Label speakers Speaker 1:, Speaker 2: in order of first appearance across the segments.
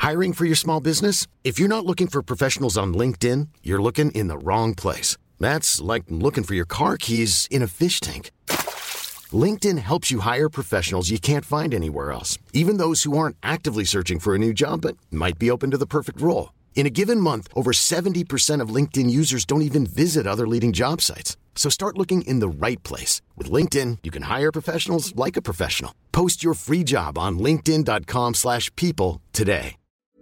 Speaker 1: Hiring for your small business? If you're not looking for professionals on LinkedIn, you're looking in the wrong place. That's like looking for your car keys in a fish tank. LinkedIn helps you hire professionals you can't find anywhere else, even those who aren't actively searching for a new job but might be open to the perfect role. In a given month, over 70% of LinkedIn users don't even visit other leading job sites. So start looking in the right place. With LinkedIn, you can hire professionals like a professional. Post your free job on linkedin.com/people today.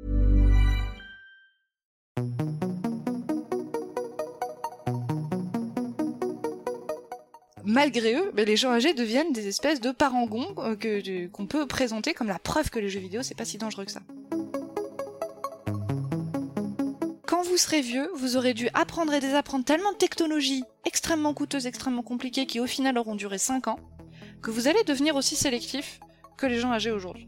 Speaker 2: Malgré eux, les gens âgés deviennent des espèces de parangons qu'on peut présenter comme la preuve que les jeux vidéo, c'est pas si dangereux que ça. Quand vous serez vieux, vous aurez dû apprendre et désapprendre tellement de technologies extrêmement coûteuses, extrêmement compliquées, qui au final auront duré 5 ans, que vous allez devenir aussi sélectif que les gens âgés aujourd'hui.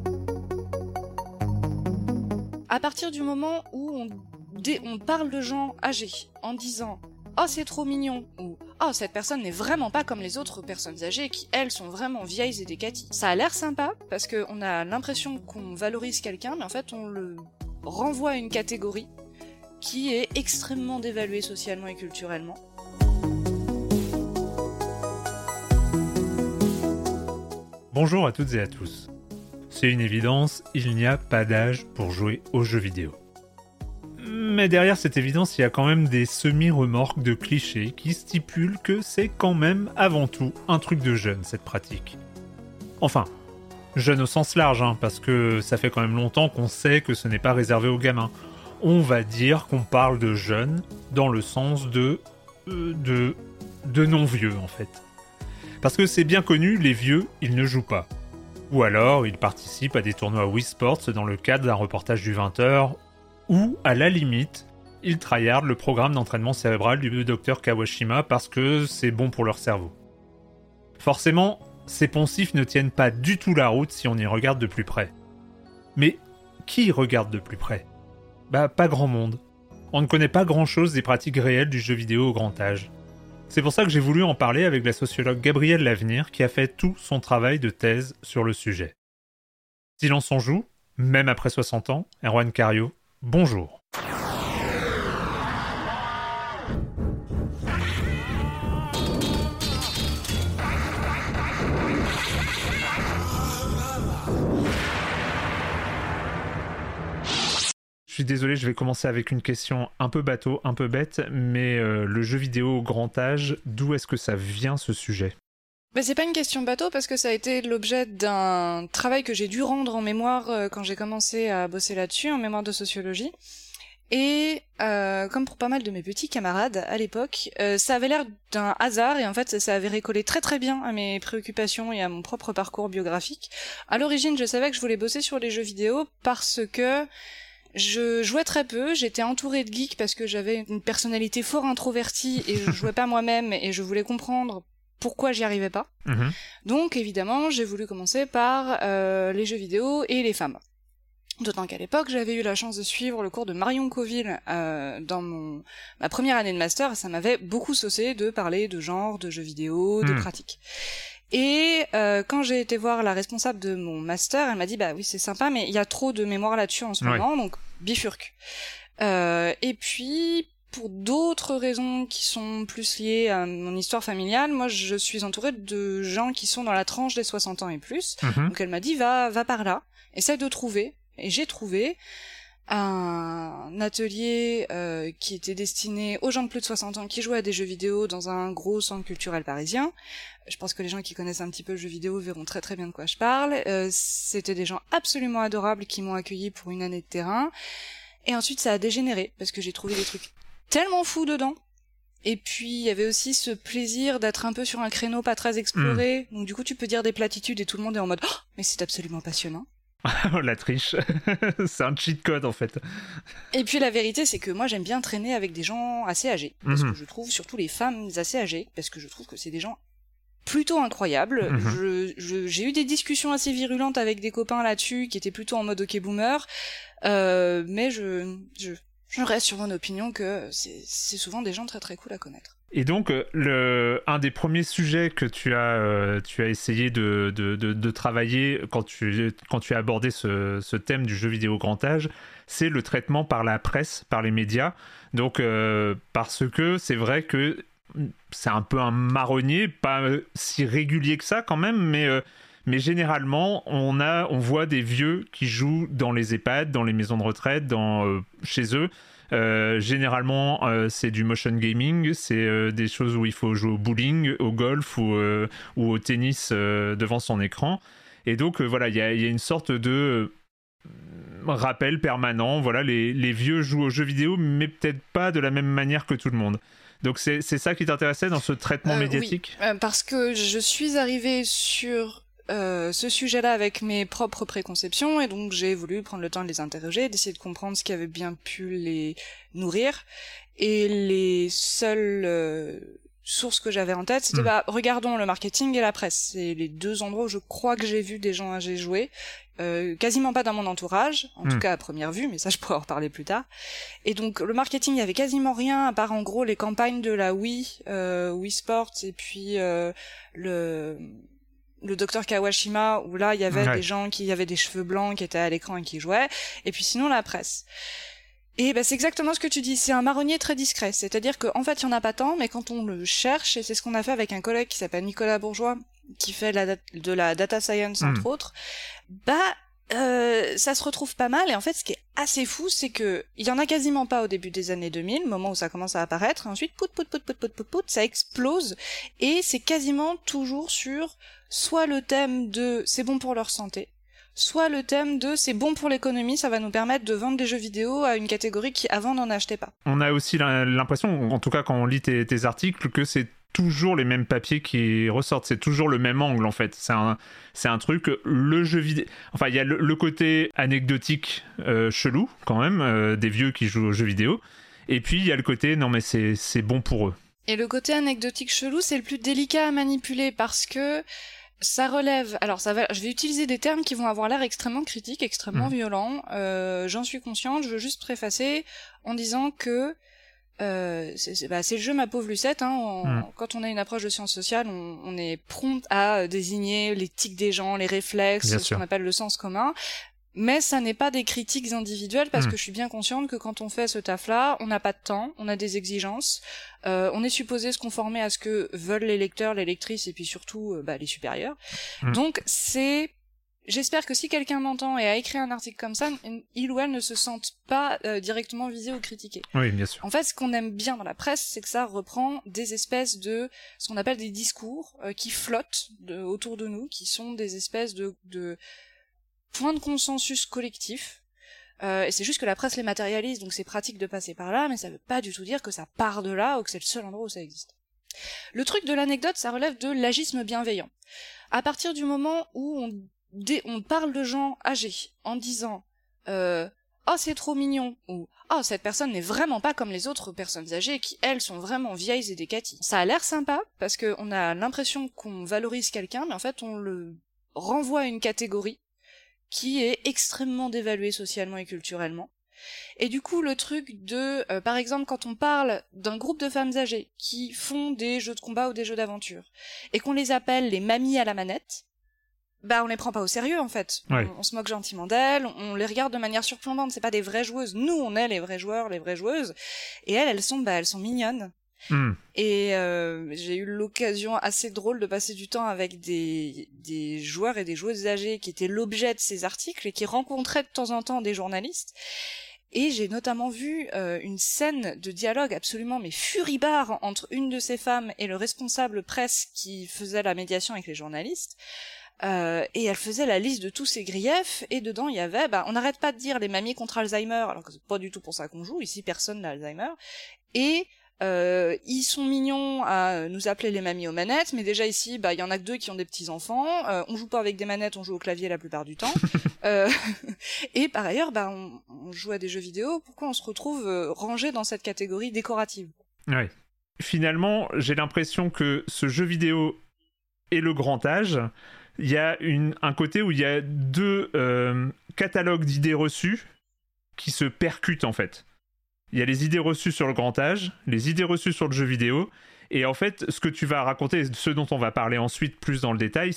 Speaker 2: À partir du moment où on parle de gens âgés en disant « Oh, c'est trop mignon » ou « Oh, cette personne n'est vraiment pas comme les autres personnes âgées qui, elles, sont vraiment vieilles et décaties », ça a l'air sympa parce qu'on a l'impression qu'on valorise quelqu'un, mais en fait on le renvoie à une catégorie qui est extrêmement dévaluée socialement et culturellement.
Speaker 3: Bonjour à toutes et à tous. C'est une évidence, il n'y a pas d'âge pour jouer aux jeux vidéo. Mais derrière cette évidence, il y a quand même des semi-remorques de clichés qui stipulent que c'est quand même avant tout un truc de jeune, cette pratique. Enfin, jeune au sens large, parce que ça fait quand même longtemps qu'on sait que ce n'est pas réservé aux gamins. On va dire qu'on parle de jeunes dans le sens de non-vieux, en fait. Parce que c'est bien connu, les vieux, ils ne jouent pas. Ou alors, ils participent à des tournois Wii Sports dans le cadre d'un reportage du 20h, ou, à la limite, ils tryhardent le programme d'entraînement cérébral du docteur Kawashima parce que c'est bon pour leur cerveau. Forcément, ces poncifs ne tiennent pas du tout la route si on y regarde de plus près. Mais qui regarde de plus près ? Pas grand monde. On ne connaît pas grand-chose des pratiques réelles du jeu vidéo au grand âge. C'est pour ça que j'ai voulu en parler avec la sociologue Gabrielle Lavenir qui a fait tout son travail de thèse sur le sujet. Silence on joue, même après 60 ans, Erwan Cario, bonjour. Je suis désolé, je vais commencer avec une question un peu bateau, un peu bête, mais le jeu vidéo au grand âge, d'où est-ce que ça vient ce sujet ?
Speaker 2: C'est pas une question bateau parce que ça a été l'objet d'un travail que j'ai dû rendre en mémoire quand j'ai commencé à bosser là-dessus, en mémoire de sociologie. Et comme pour pas mal de mes petits camarades à l'époque, ça avait l'air d'un hasard et en fait ça avait recollé très très bien à mes préoccupations et à mon propre parcours biographique. À l'origine, je savais que je voulais bosser sur les jeux vidéo parce que je jouais très peu, j'étais entourée de geeks parce que j'avais une personnalité fort introvertie et je jouais pas moi-même et je voulais comprendre pourquoi j'y arrivais pas. Donc évidemment, j'ai voulu commencer par les jeux vidéo et les femmes. D'autant qu'à l'époque, j'avais eu la chance de suivre le cours de Marion Coville dans ma première année de master et ça m'avait beaucoup saucé de parler de genre, de jeux vidéo, de pratiques. Et quand j'ai été voir la responsable de mon master, elle m'a dit oui c'est sympa mais il y a trop de mémoire là-dessus en ce moment, donc bifurque. Et puis pour d'autres raisons qui sont plus liées à mon histoire familiale, moi je suis entourée de gens qui sont dans la tranche des 60 ans et plus. Donc elle m'a dit va par là, essaye de trouver. Et j'ai trouvé un atelier qui était destiné aux gens de plus de 60 ans qui jouaient à des jeux vidéo dans un gros centre culturel parisien. Je pense que les gens qui connaissent un petit peu le jeu vidéo verront très très bien de quoi je parle. C'était des gens absolument adorables qui m'ont accueilli pour une année de terrain. Et ensuite ça a dégénéré parce que j'ai trouvé des trucs tellement fous dedans. Et puis il y avait aussi ce plaisir d'être un peu sur un créneau pas très exploré. Donc du coup tu peux dire des platitudes et tout le monde est en mode oh, mais c'est absolument passionnant.
Speaker 3: La triche, c'est un cheat code en fait.
Speaker 2: Et puis la vérité c'est que moi j'aime bien traîner avec des gens assez âgés, parce que je trouve surtout les femmes assez âgées, parce que je trouve que c'est des gens plutôt incroyables. J'ai eu des discussions assez virulentes avec des copains là-dessus qui étaient plutôt en mode ok boomer, mais je reste sur mon opinion que c'est souvent des gens très très cool à connaître.
Speaker 3: Et donc, un des premiers sujets que tu as essayé de travailler quand tu as abordé ce thème du jeu vidéo grand âge, c'est le traitement par la presse, par les médias. Donc, parce que c'est vrai que c'est un peu un marronnier, pas si régulier que ça quand même, mais généralement, on voit des vieux qui jouent dans les EHPAD, dans les maisons de retraite, chez eux. Généralement, c'est du motion gaming, c'est des choses où il faut jouer au bowling, au golf ou au tennis devant son écran. Et donc, voilà, il y a une sorte de rappel permanent. Voilà, les vieux jouent aux jeux vidéo, mais peut-être pas de la même manière que tout le monde. Donc, c'est ça qui t'intéressait dans ce traitement médiatique ?
Speaker 2: Oui, parce que je suis arrivée sur ce sujet-là avec mes propres préconceptions, et donc j'ai voulu prendre le temps de les interroger, d'essayer de comprendre ce qui avait bien pu les nourrir. Et les seules sources que j'avais en tête, c'était regardons le marketing et la presse. C'est les deux endroits où je crois que j'ai vu des gens âgés jouer. Quasiment pas dans mon entourage, en tout cas à première vue, mais ça je pourrais en reparler plus tard. Et donc le marketing, il y avait quasiment rien, à part en gros les campagnes de la Wii Sports, et puis le docteur Kawashima, où là il y avait des gens qui avaient des cheveux blancs, qui étaient à l'écran et qui jouaient, et puis sinon la presse. Et c'est exactement ce que tu dis, c'est un marronnier très discret, c'est-à-dire qu'en fait il y en a pas tant, mais quand on le cherche, et c'est ce qu'on a fait avec un collègue qui s'appelle Nicolas Bourgeois, qui fait de la data science entre autres, ça se retrouve pas mal. Et en fait ce qui est assez fou, c'est que il y en a quasiment pas au début des années 2000, moment où ça commence à apparaître, et ensuite pout, ça explose, et c'est quasiment toujours sur soit le thème de c'est bon pour leur santé, soit le thème de c'est bon pour l'économie, ça va nous permettre de vendre des jeux vidéo à une catégorie qui avant n'en achetait pas.
Speaker 3: On a aussi l'impression, en tout cas quand on lit tes articles, que c'est toujours les mêmes papiers qui ressortent, c'est toujours le même angle en fait. C'est un truc, le jeu vidéo... Enfin, il y a le côté anecdotique chelou quand même, des vieux qui jouent aux jeux vidéo, et puis il y a le côté non mais c'est bon pour eux.
Speaker 2: Et le côté anecdotique chelou, c'est le plus délicat à manipuler parce que ça relève... Alors je vais utiliser des termes qui vont avoir l'air extrêmement critiques, extrêmement violents. J'en suis consciente, je veux juste préfacer en disant que c'est le jeu Ma pauvre Lucette, quand on a une approche de sciences sociales, on est prompt à désigner les tics des gens, les réflexes, ce qu'on appelle le sens commun. Mais ça n'est pas des critiques individuelles parce que je suis bien consciente que quand on fait ce taf-là, on n'a pas de temps, on a des exigences, on est supposé se conformer à ce que veulent les lecteurs, les lectrices et puis surtout les supérieurs. Donc j'espère que si quelqu'un m'entend et a écrit un article comme ça, il ou elle ne se sente pas directement visé ou critiqué.
Speaker 3: Oui, bien sûr.
Speaker 2: En fait, ce qu'on aime bien dans la presse, c'est que ça reprend des espèces de ce qu'on appelle des discours qui flottent autour de nous, qui sont des espèces de points de consensus collectif. Et c'est juste que la presse les matérialise, donc c'est pratique de passer par là, mais ça veut pas du tout dire que ça part de là ou que c'est le seul endroit où ça existe. Le truc de l'anecdote, ça relève de l'agisme bienveillant. À partir du moment où on parle de gens âgés en disant oh c'est trop mignon ou oh cette personne n'est vraiment pas comme les autres personnes âgées qui elles sont vraiment vieilles et décaties. Ça a l'air sympa parce que on a l'impression qu'on valorise quelqu'un, mais en fait on le renvoie à une catégorie qui est extrêmement dévaluée socialement et culturellement. Et du coup, le truc de, par exemple, quand on parle d'un groupe de femmes âgées qui font des jeux de combat ou des jeux d'aventure, et qu'on les appelle les mamies à la manette, on les prend pas au sérieux, en fait.
Speaker 3: Ouais.
Speaker 2: On se moque gentiment d'elles, on les regarde de manière surplombante, c'est pas des vraies joueuses. Nous, on est les vrais joueurs, les vraies joueuses, et elles sont mignonnes. Et j'ai eu l'occasion assez drôle de passer du temps avec des joueurs et des joueuses âgées qui étaient l'objet de ces articles et qui rencontraient de temps en temps des journalistes. Et j'ai notamment vu une scène de dialogue absolument furibard entre une de ces femmes et le responsable presse qui faisait la médiation avec les journalistes. Et elle faisait la liste de tous ses griefs, et dedans il y avait, on n'arrête pas de dire les mamies contre Alzheimer, alors que c'est pas du tout pour ça qu'on joue, ici personne n'a Alzheimer, et ils sont mignons à nous appeler les mamies aux manettes, mais déjà ici, il y en a que 2 qui ont des petits-enfants, on joue pas avec des manettes, on joue au clavier la plupart du temps, et par ailleurs, on joue à des jeux vidéo, pourquoi on se retrouve rangé dans cette catégorie décorative ?
Speaker 3: Ouais. Finalement, j'ai l'impression que ce jeu vidéo et le grand âge, il y a un côté où il y a 2 catalogues d'idées reçues qui se percutent en fait. Il y a les idées reçues sur le grand âge, les idées reçues sur le jeu vidéo, Et en fait, ce que tu vas raconter, ce dont on va parler ensuite plus dans le détail,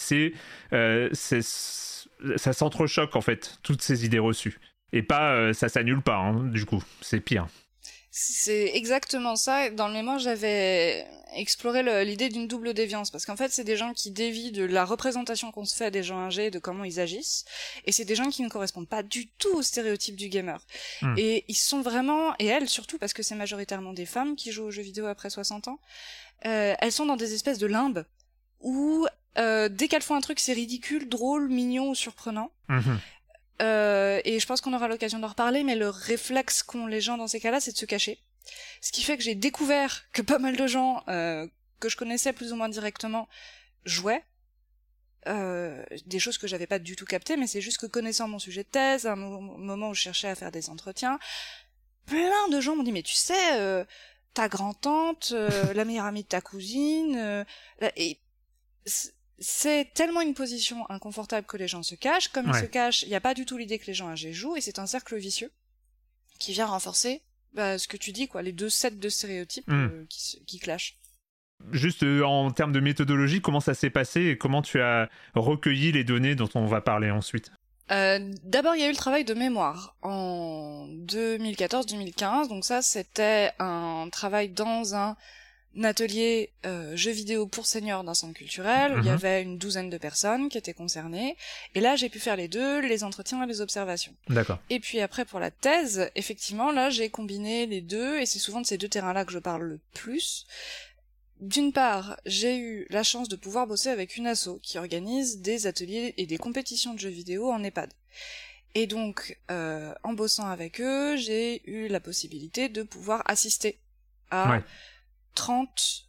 Speaker 3: ça s'entrechoque en fait, toutes ces idées reçues. Et pas, ça s'annule pas, hein, du coup, c'est pire.
Speaker 2: C'est exactement ça. Dans le mémoire, j'avais exploré l'idée d'une double déviance, parce qu'en fait, c'est des gens qui dévient de la représentation qu'on se fait des gens âgés, de comment ils agissent, et c'est des gens qui ne correspondent pas du tout au stéréotype du gamer. Et ils sont vraiment, et elles surtout, parce que c'est majoritairement des femmes qui jouent aux jeux vidéo après 60 ans, elles sont dans des espèces de limbes où dès qu'elles font un truc, c'est ridicule, drôle, mignon ou surprenant. Et je pense qu'on aura l'occasion d'en reparler, mais le réflexe qu'ont les gens dans ces cas-là, c'est de se cacher. Ce qui fait que j'ai découvert que pas mal de gens que je connaissais plus ou moins directement jouaient. Des choses que j'avais pas du tout captées, mais c'est juste que connaissant mon sujet de thèse, à un moment où je cherchais à faire des entretiens, plein de gens m'ont dit « Mais tu sais, ta grand-tante, la meilleure amie de ta cousine... et c'est tellement une position inconfortable que les gens se cachent. Comme ils se cachent, il n'y a pas du tout l'idée que les gens âgés jouent, et c'est un cercle vicieux qui vient renforcer ce que tu dis, quoi, les deux sets de stéréotypes qui clashent.
Speaker 3: Juste en termes de méthodologie, comment ça s'est passé et comment tu as recueilli les données dont on va parler ensuite?
Speaker 2: D'abord, il y a eu le travail de mémoire en 2014-2015. Donc ça, c'était un travail dans un atelier jeux vidéo pour seniors d'un centre culturel. Il y avait une douzaine de personnes qui étaient concernées. Et là, j'ai pu faire les deux, les entretiens et les observations.
Speaker 3: D'accord.
Speaker 2: Et puis après, pour la thèse, effectivement, là, j'ai combiné les deux, et c'est souvent de ces deux terrains-là que je parle le plus. D'une part, j'ai eu la chance de pouvoir bosser avec une asso qui organise des ateliers et des compétitions de jeux vidéo en EHPAD. Et donc, en bossant avec eux, j'ai eu la possibilité de pouvoir assister à 30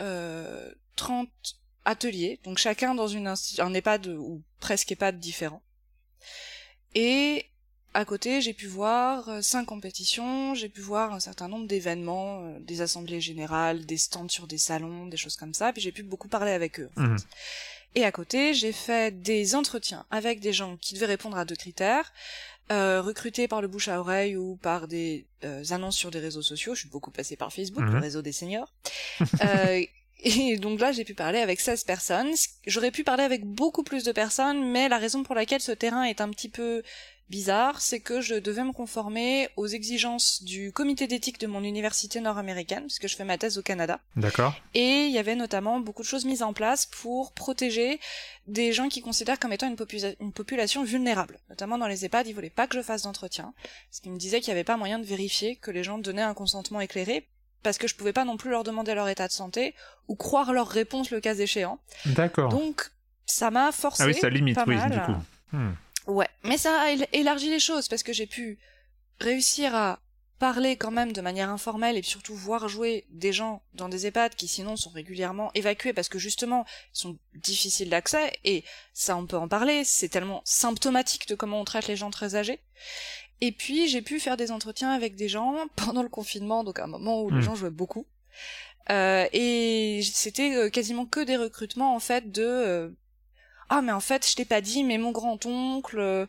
Speaker 2: ateliers, donc chacun dans un EHPAD ou presque EHPAD différent. Et à côté, j'ai pu voir 5 compétitions, j'ai pu voir un certain nombre d'événements, des assemblées générales, des stands sur des salons, des choses comme ça, puis j'ai pu beaucoup parler avec eux, en fait. Et à côté, j'ai fait des entretiens avec des gens qui devaient répondre à 2 critères, recrutés par le bouche à oreille ou par des annonces sur des réseaux sociaux. Je suis beaucoup passée par Facebook, le réseau des seniors. Et donc là, j'ai pu parler avec 16 personnes. J'aurais pu parler avec beaucoup plus de personnes, mais la raison pour laquelle ce terrain est un petit peu bizarre, c'est que je devais me conformer aux exigences du comité d'éthique de mon université nord-américaine, puisque je fais ma thèse au Canada.
Speaker 3: D'accord.
Speaker 2: Et il y avait notamment beaucoup de choses mises en place pour protéger des gens qui considèrent comme étant une population vulnérable. Notamment dans les EHPAD, ils voulaient pas que je fasse d'entretien, parce qu'ils me disaient qu'il n'y avait pas moyen de vérifier que les gens donnaient un consentement éclairé, parce que je pouvais pas non plus leur demander leur état de santé, ou croire leurs réponses le cas échéant.
Speaker 3: D'accord.
Speaker 2: Donc, ça m'a forcé.
Speaker 3: Ah oui, ça limite,
Speaker 2: pas mal,
Speaker 3: du coup.
Speaker 2: Ouais, mais ça a élargi les choses, parce que j'ai pu réussir à parler quand même de manière informelle et surtout voir jouer des gens dans des EHPAD qui sinon sont régulièrement évacués parce que justement ils sont difficiles d'accès, et ça on peut en parler, c'est tellement symptomatique de comment on traite les gens très âgés. Et puis j'ai pu faire des entretiens avec des gens pendant le confinement, donc à un moment où les gens jouaient beaucoup, et c'était quasiment que des recrutements en fait de ah mais en fait je t'ai pas dit, mais mon grand-oncle,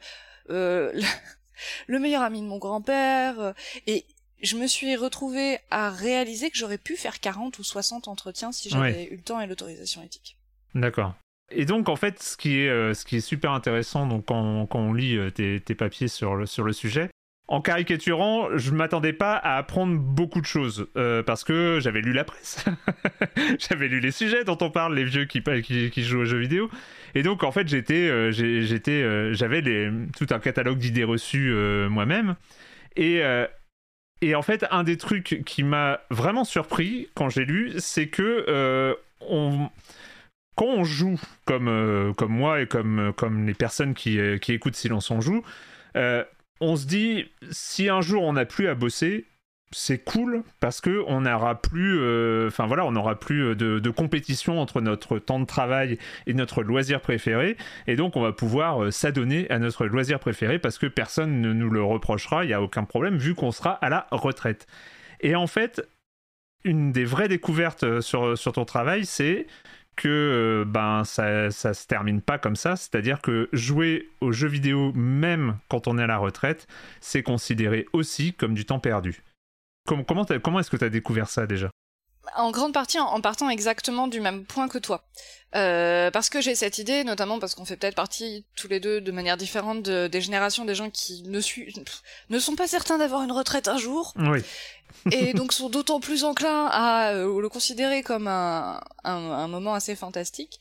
Speaker 2: le meilleur ami de mon grand-père, et je me suis retrouvée à réaliser que j'aurais pu faire 40 ou 60 entretiens si j'avais eu le temps et l'autorisation éthique.
Speaker 3: D'accord. Et donc en fait, ce qui est super intéressant, donc quand on lit tes papiers sur le sujet, en caricaturant, je m'attendais pas à apprendre beaucoup de choses, parce que j'avais lu la presse, j'avais lu les sujets dont on parle, les vieux qui jouent aux jeux vidéo, et donc en fait j'avais tout un catalogue d'idées reçues moi-même, et en fait un des trucs qui m'a vraiment surpris quand j'ai lu, c'est que quand on joue comme moi et comme les personnes qui écoutent Silence on joue, on se dit, si un jour on n'a plus à bosser, c'est cool parce que on n'aura plus, on n'aura plus de compétition entre notre temps de travail et notre loisir préféré, et donc on va pouvoir s'adonner à notre loisir préféré parce que personne ne nous le reprochera, il n'y a aucun problème vu qu'on sera à la retraite. Et en fait, une des vraies découvertes sur ton travail, c'est que ça se termine pas comme ça, c'est-à-dire que jouer aux jeux vidéo même quand on est à la retraite, c'est considéré aussi comme du temps perdu. Comment est-ce que tu as découvert ça déjà ?
Speaker 2: En grande partie en partant exactement du même point que toi. Parce que j'ai cette idée, notamment parce qu'on fait peut-être partie tous les deux de manière différente des générations des gens qui ne sont pas certains d'avoir une retraite un jour.
Speaker 3: Oui.
Speaker 2: Et donc sont d'autant plus enclins à le considérer comme un moment assez fantastique.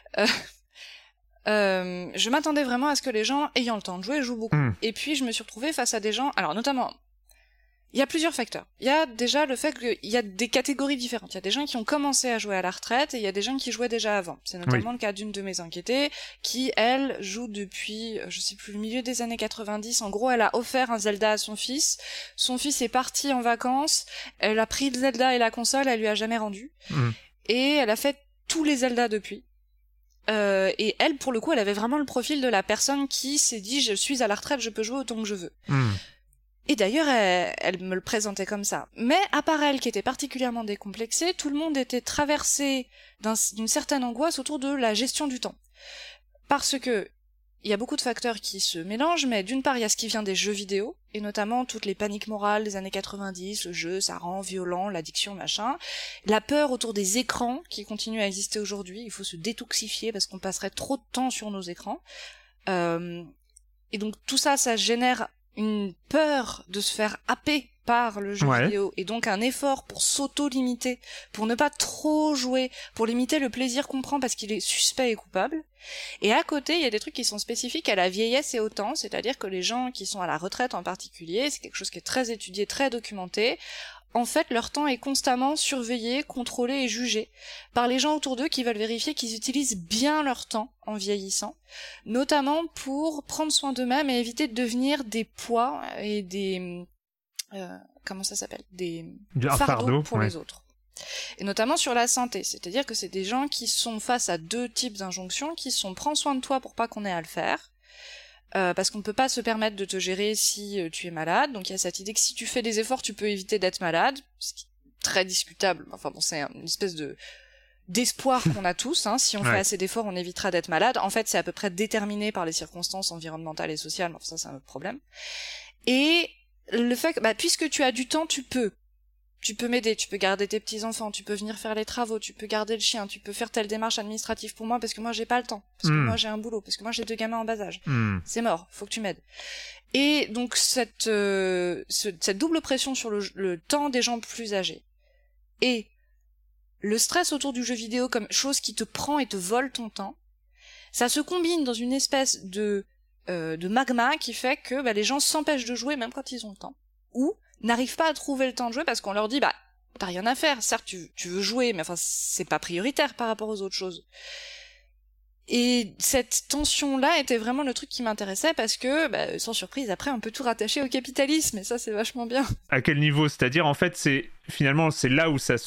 Speaker 2: Je m'attendais vraiment à ce que les gens ayant le temps de jouer jouent beaucoup. Et puis je me suis retrouvée face à des gens, alors notamment, il y a plusieurs facteurs. Il y a déjà le fait qu'il y a des catégories différentes. Il y a des gens qui ont commencé à jouer à la retraite et il y a des gens qui jouaient déjà avant. C'est notamment le cas d'une de mes enquêtées qui, elle, joue depuis, je sais plus, le milieu des années 90. En gros, elle a offert un Zelda à son fils. Son fils est parti en vacances. Elle a pris le Zelda et la console, elle lui a jamais rendu. Et elle a fait tous les Zelda depuis. Et elle, pour le coup, elle avait vraiment le profil de la personne qui s'est dit « je suis à la retraite, je peux jouer autant que je veux ». Et d'ailleurs, elle me le présentait comme ça. Mais à part elle, qui était particulièrement décomplexée, tout le monde était traversé d'une certaine angoisse autour de la gestion du temps. Parce que il y a beaucoup de facteurs qui se mélangent, mais d'une part, il y a ce qui vient des jeux vidéo, et notamment toutes les paniques morales des années 90, le jeu, ça rend violent, l'addiction, machin. La peur autour des écrans, qui continue à exister aujourd'hui, il faut se détoxifier parce qu'on passerait trop de temps sur nos écrans. Et donc tout ça, ça génère une peur de se faire happer par le jeu vidéo, et donc un effort pour s'auto-limiter, pour ne pas trop jouer, pour limiter le plaisir qu'on prend parce qu'il est suspect et coupable. Et à côté, il y a des trucs qui sont spécifiques à la vieillesse et au temps, c'est-à-dire que les gens qui sont à la retraite en particulier, c'est quelque chose qui est très étudié, très documenté, en fait, leur temps est constamment surveillé, contrôlé et jugé par les gens autour d'eux qui veulent vérifier qu'ils utilisent bien leur temps en vieillissant, notamment pour prendre soin d'eux-mêmes et éviter de devenir des poids et des... comment ça s'appelle ? Des fardeaux pour les autres. Et notamment sur la santé, c'est-à-dire que c'est des gens qui sont face à deux types d'injonctions, qui sont « prends soin de toi pour pas qu'on ait à le faire », parce qu'on ne peut pas se permettre de te gérer si tu es malade, donc il y a cette idée que si tu fais des efforts, tu peux éviter d'être malade, ce qui est très discutable, enfin bon, c'est une espèce d'espoir qu'on a tous, hein. Si on fait assez d'efforts, on évitera d'être malade. En fait, c'est à peu près déterminé par les circonstances environnementales et sociales, mais enfin, ça c'est un autre problème. Et le fait que, puisque tu as du temps, tu peux m'aider, tu peux garder tes petits-enfants, tu peux venir faire les travaux, tu peux garder le chien, tu peux faire telle démarche administrative pour moi parce que moi j'ai pas le temps, parce que moi j'ai un boulot, parce que moi j'ai 2 gamins en bas âge. C'est mort, faut que tu m'aides. Et donc cette double pression sur le temps des gens plus âgés et le stress autour du jeu vidéo comme chose qui te prend et te vole ton temps, ça se combine dans une espèce de magma qui fait que les gens s'empêchent de jouer même quand ils ont le temps. Ou n'arrivent pas à trouver le temps de jouer parce qu'on leur dit t'as rien à faire, certes tu veux jouer, mais enfin c'est pas prioritaire par rapport aux autres choses. Et cette tension-là était vraiment le truc qui m'intéressait parce que, sans surprise, après on peut tout rattacher au capitalisme et ça c'est vachement bien.
Speaker 3: À quel niveau ? C'est-à-dire en fait c'est là où ça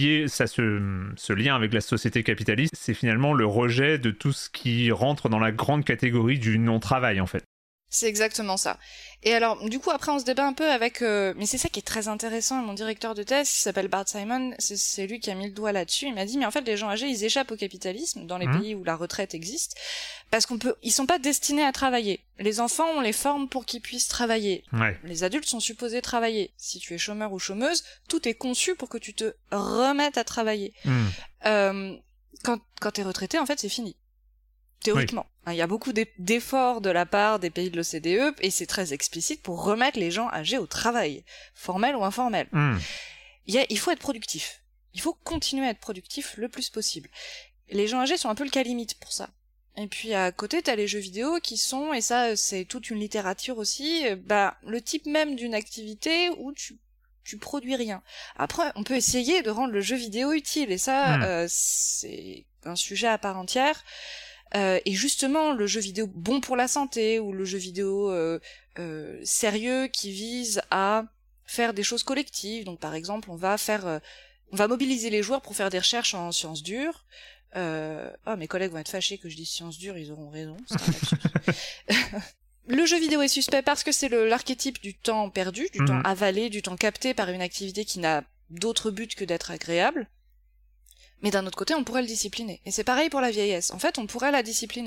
Speaker 3: se lien avec la société capitaliste, c'est finalement le rejet de tout ce qui rentre dans la grande catégorie du non-travail en fait.
Speaker 2: C'est exactement ça. Et alors, du coup, après, on se débat un peu avec... mais c'est ça qui est très intéressant. Mon directeur de thèse, qui s'appelle Bart Simon, c'est lui qui a mis le doigt là-dessus. Il m'a dit, mais en fait, les gens âgés, ils échappent au capitalisme dans les pays où la retraite existe, parce ils sont pas destinés à travailler. Les enfants, on les forme pour qu'ils puissent travailler. Les adultes sont supposés travailler. Si tu es chômeur ou chômeuse, tout est conçu pour que tu te remettes à travailler. Quand t'es retraité, en fait, c'est fini. Théoriquement. Il y a beaucoup d'efforts de la part des pays de l'OCDE, et c'est très explicite pour remettre les gens âgés au travail, formel ou informel. Il faut être productif. Il faut continuer à être productif le plus possible. Les gens âgés sont un peu le cas limite pour ça. Et puis à côté, t'as les jeux vidéo qui sont, et ça c'est toute une littérature aussi, le type même d'une activité où tu produis rien. Après, on peut essayer de rendre le jeu vidéo utile, et ça, c'est un sujet à part entière. Et justement, le jeu vidéo bon pour la santé, ou le jeu vidéo sérieux qui vise à faire des choses collectives. Donc par exemple, on va mobiliser les joueurs pour faire des recherches en sciences dures. Mes collègues vont être fâchés que je dise sciences dures, ils auront raison, c'est un lapsus. Le jeu vidéo est suspect parce que c'est l'archétype du temps perdu, du temps avalé, du temps capté par une activité qui n'a d'autre but que d'être agréable. Mais d'un autre côté, on pourrait le discipliner. Et c'est pareil pour la vieillesse. En fait, on pourrait la discipliner.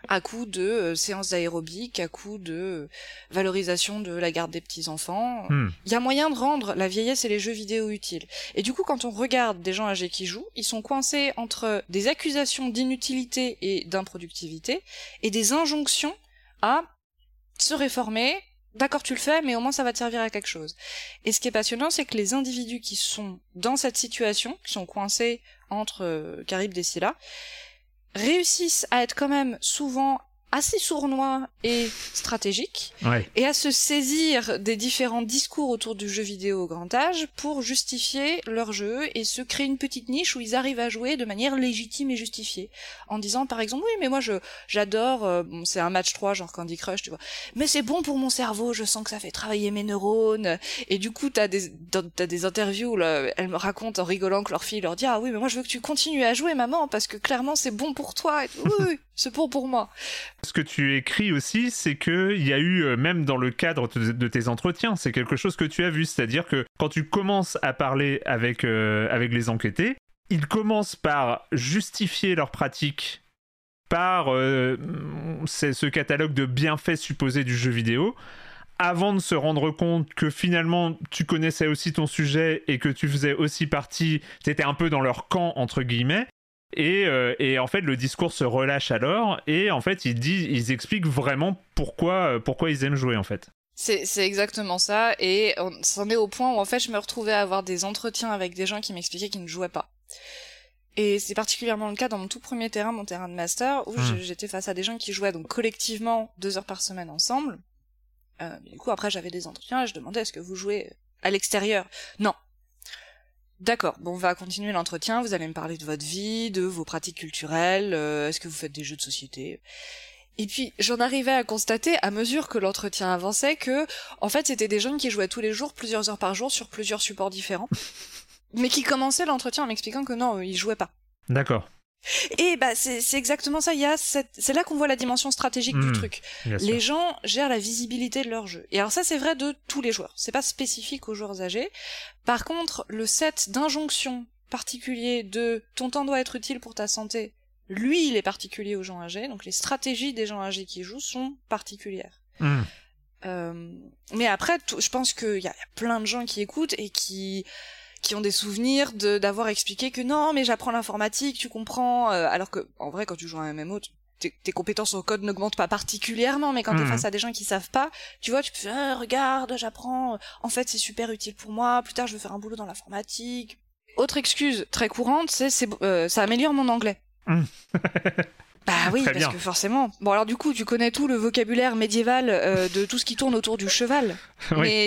Speaker 2: à coup de séances d'aérobic, à coup de valorisation de la garde des petits-enfants. Il y a moyen de rendre la vieillesse et les jeux vidéo utiles. Et du coup, quand on regarde des gens âgés qui jouent, ils sont coincés entre des accusations d'inutilité et d'improductivité et des injonctions à se réformer. D'accord, tu le fais, mais au moins ça va te servir à quelque chose. Et ce qui est passionnant, c'est que les individus qui sont dans cette situation, qui sont coincés entre Charybde et Scylla, réussissent à être quand même souvent assez sournois et stratégiques, et à se saisir des différents discours autour du jeu vidéo au grand âge pour justifier leur jeu et se créer une petite niche où ils arrivent à jouer de manière légitime et justifiée. En disant par exemple, oui mais moi j'adore, c'est un match 3 genre Candy Crush, tu vois, mais c'est bon pour mon cerveau, je sens que ça fait travailler mes neurones, et du coup t'as des interviews où là, elles me racontent en rigolant que leur fille leur dit ah oui mais moi je veux que tu continues à jouer maman parce que clairement c'est bon pour toi, et oui c'est bon pour moi.
Speaker 3: Ce que tu écris aussi, c'est qu'il y a eu, même dans le cadre de tes entretiens, c'est quelque chose que tu as vu, c'est-à-dire que quand tu commences à parler avec les enquêtés, ils commencent par justifier leur pratique par ce catalogue de bienfaits supposés du jeu vidéo, avant de se rendre compte que finalement tu connaissais aussi ton sujet et que tu faisais aussi partie, t'étais un peu dans leur camp entre guillemets. Et en fait le discours se relâche alors, et en fait ils expliquent vraiment pourquoi ils aiment jouer en fait.
Speaker 2: C'est exactement ça, et c'en est au point où en fait je me retrouvais à avoir des entretiens avec des gens qui m'expliquaient qu'ils ne jouaient pas. Et c'est particulièrement le cas dans mon tout premier terrain, mon terrain de master, où j'étais face à des gens qui jouaient donc collectivement 2 heures par semaine ensemble. Du coup après j'avais des entretiens et je demandais est-ce que vous jouez à l'extérieur ? Non. D'accord, bon, on va continuer l'entretien, vous allez me parler de votre vie, de vos pratiques culturelles, est-ce que vous faites des jeux de société ? Et puis, j'en arrivais à constater, à mesure que l'entretien avançait, que, en fait, c'était des jeunes qui jouaient tous les jours, plusieurs heures par jour, sur plusieurs supports différents, mais qui commençaient l'entretien en m'expliquant que non, ils jouaient pas.
Speaker 3: D'accord.
Speaker 2: Et bah c'est exactement ça, c'est là qu'on voit la dimension stratégique du truc. Les gens gèrent la visibilité de leur jeu. Et alors ça c'est vrai de tous les joueurs, c'est pas spécifique aux joueurs âgés. Par contre, le set d'injonctions particulier de ton temps doit être utile pour ta santé, lui il est particulier aux gens âgés, donc les stratégies des gens âgés qui jouent sont particulières. Mais après, je pense qu'il y a plein de gens qui écoutent et qui ont des souvenirs d'avoir expliqué que non, mais j'apprends l'informatique, tu comprends, alors que, en vrai, quand tu joues à un MMO, tes compétences en code n'augmentent pas particulièrement, mais quand t'es face à des gens qui savent pas, tu vois, tu peux faire, regarde, j'apprends, en fait, c'est super utile pour moi, plus tard, je veux faire un boulot dans l'informatique. Autre excuse très courante, ça améliore mon anglais. Bah oui, parce que forcément. Bon, alors du coup, tu connais tout le vocabulaire médiéval de tout ce qui tourne autour du cheval. Mais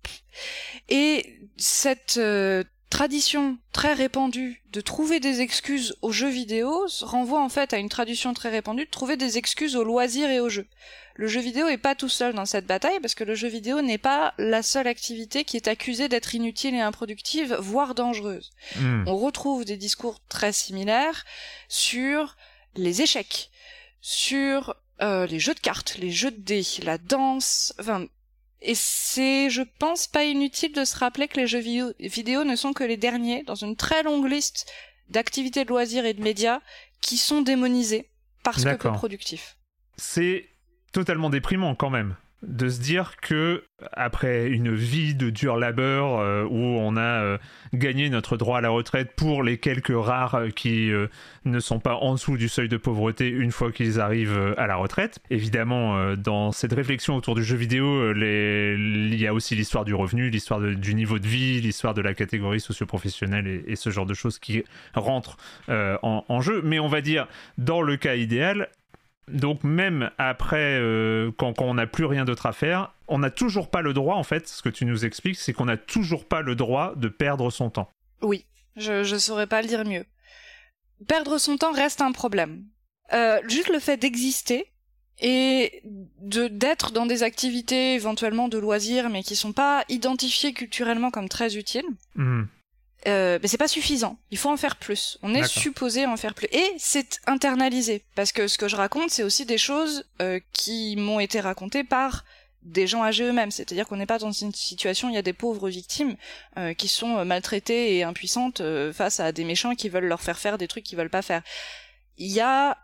Speaker 2: et cette tradition très répandue de trouver des excuses aux jeux vidéo renvoie en fait à une tradition très répandue de trouver des excuses aux loisirs et aux jeux. Le jeu vidéo est pas tout seul dans cette bataille parce que le jeu vidéo n'est pas la seule activité qui est accusée d'être inutile et improductive, voire dangereuse. On retrouve des discours très similaires sur les échecs, sur les jeux de cartes, les jeux de dés, la danse, enfin... Et c'est, je pense, pas inutile de se rappeler que les jeux vidéo ne sont que les derniers dans une très longue liste d'activités de loisirs et de médias qui sont démonisés parce que peu productifs.
Speaker 3: C'est totalement déprimant quand même de se dire que après une vie de dur labeur où on a gagné notre droit à la retraite pour les quelques rares qui ne sont pas en dessous du seuil de pauvreté une fois qu'ils arrivent à la retraite. Évidemment, dans cette réflexion autour du jeu vidéo, il y a aussi l'histoire du revenu, l'histoire du niveau de vie, l'histoire de la catégorie socio-professionnelle et ce genre de choses qui rentrent en jeu. Mais on va dire, dans le cas idéal, donc même après, quand on n'a plus rien d'autre à faire, on n'a toujours pas le droit, en fait, ce que tu nous expliques, c'est qu'on n'a toujours pas le droit de perdre son temps.
Speaker 2: Oui, je saurais pas le dire mieux. Perdre son temps reste un problème. Juste le fait d'exister et d'être dans des activités éventuellement de loisirs, mais qui sont pas identifiées culturellement comme très utiles, mais c'est pas suffisant. Il faut en faire plus. On est supposé en faire plus. Et c'est internalisé. Parce que ce que je raconte, c'est aussi des choses qui m'ont été racontées par des gens âgés eux-mêmes. C'est-à-dire qu'on n'est pas dans une situation où il y a des pauvres victimes qui sont maltraitées et impuissantes face à des méchants qui veulent leur faire faire des trucs qu'ils veulent pas faire. Il y a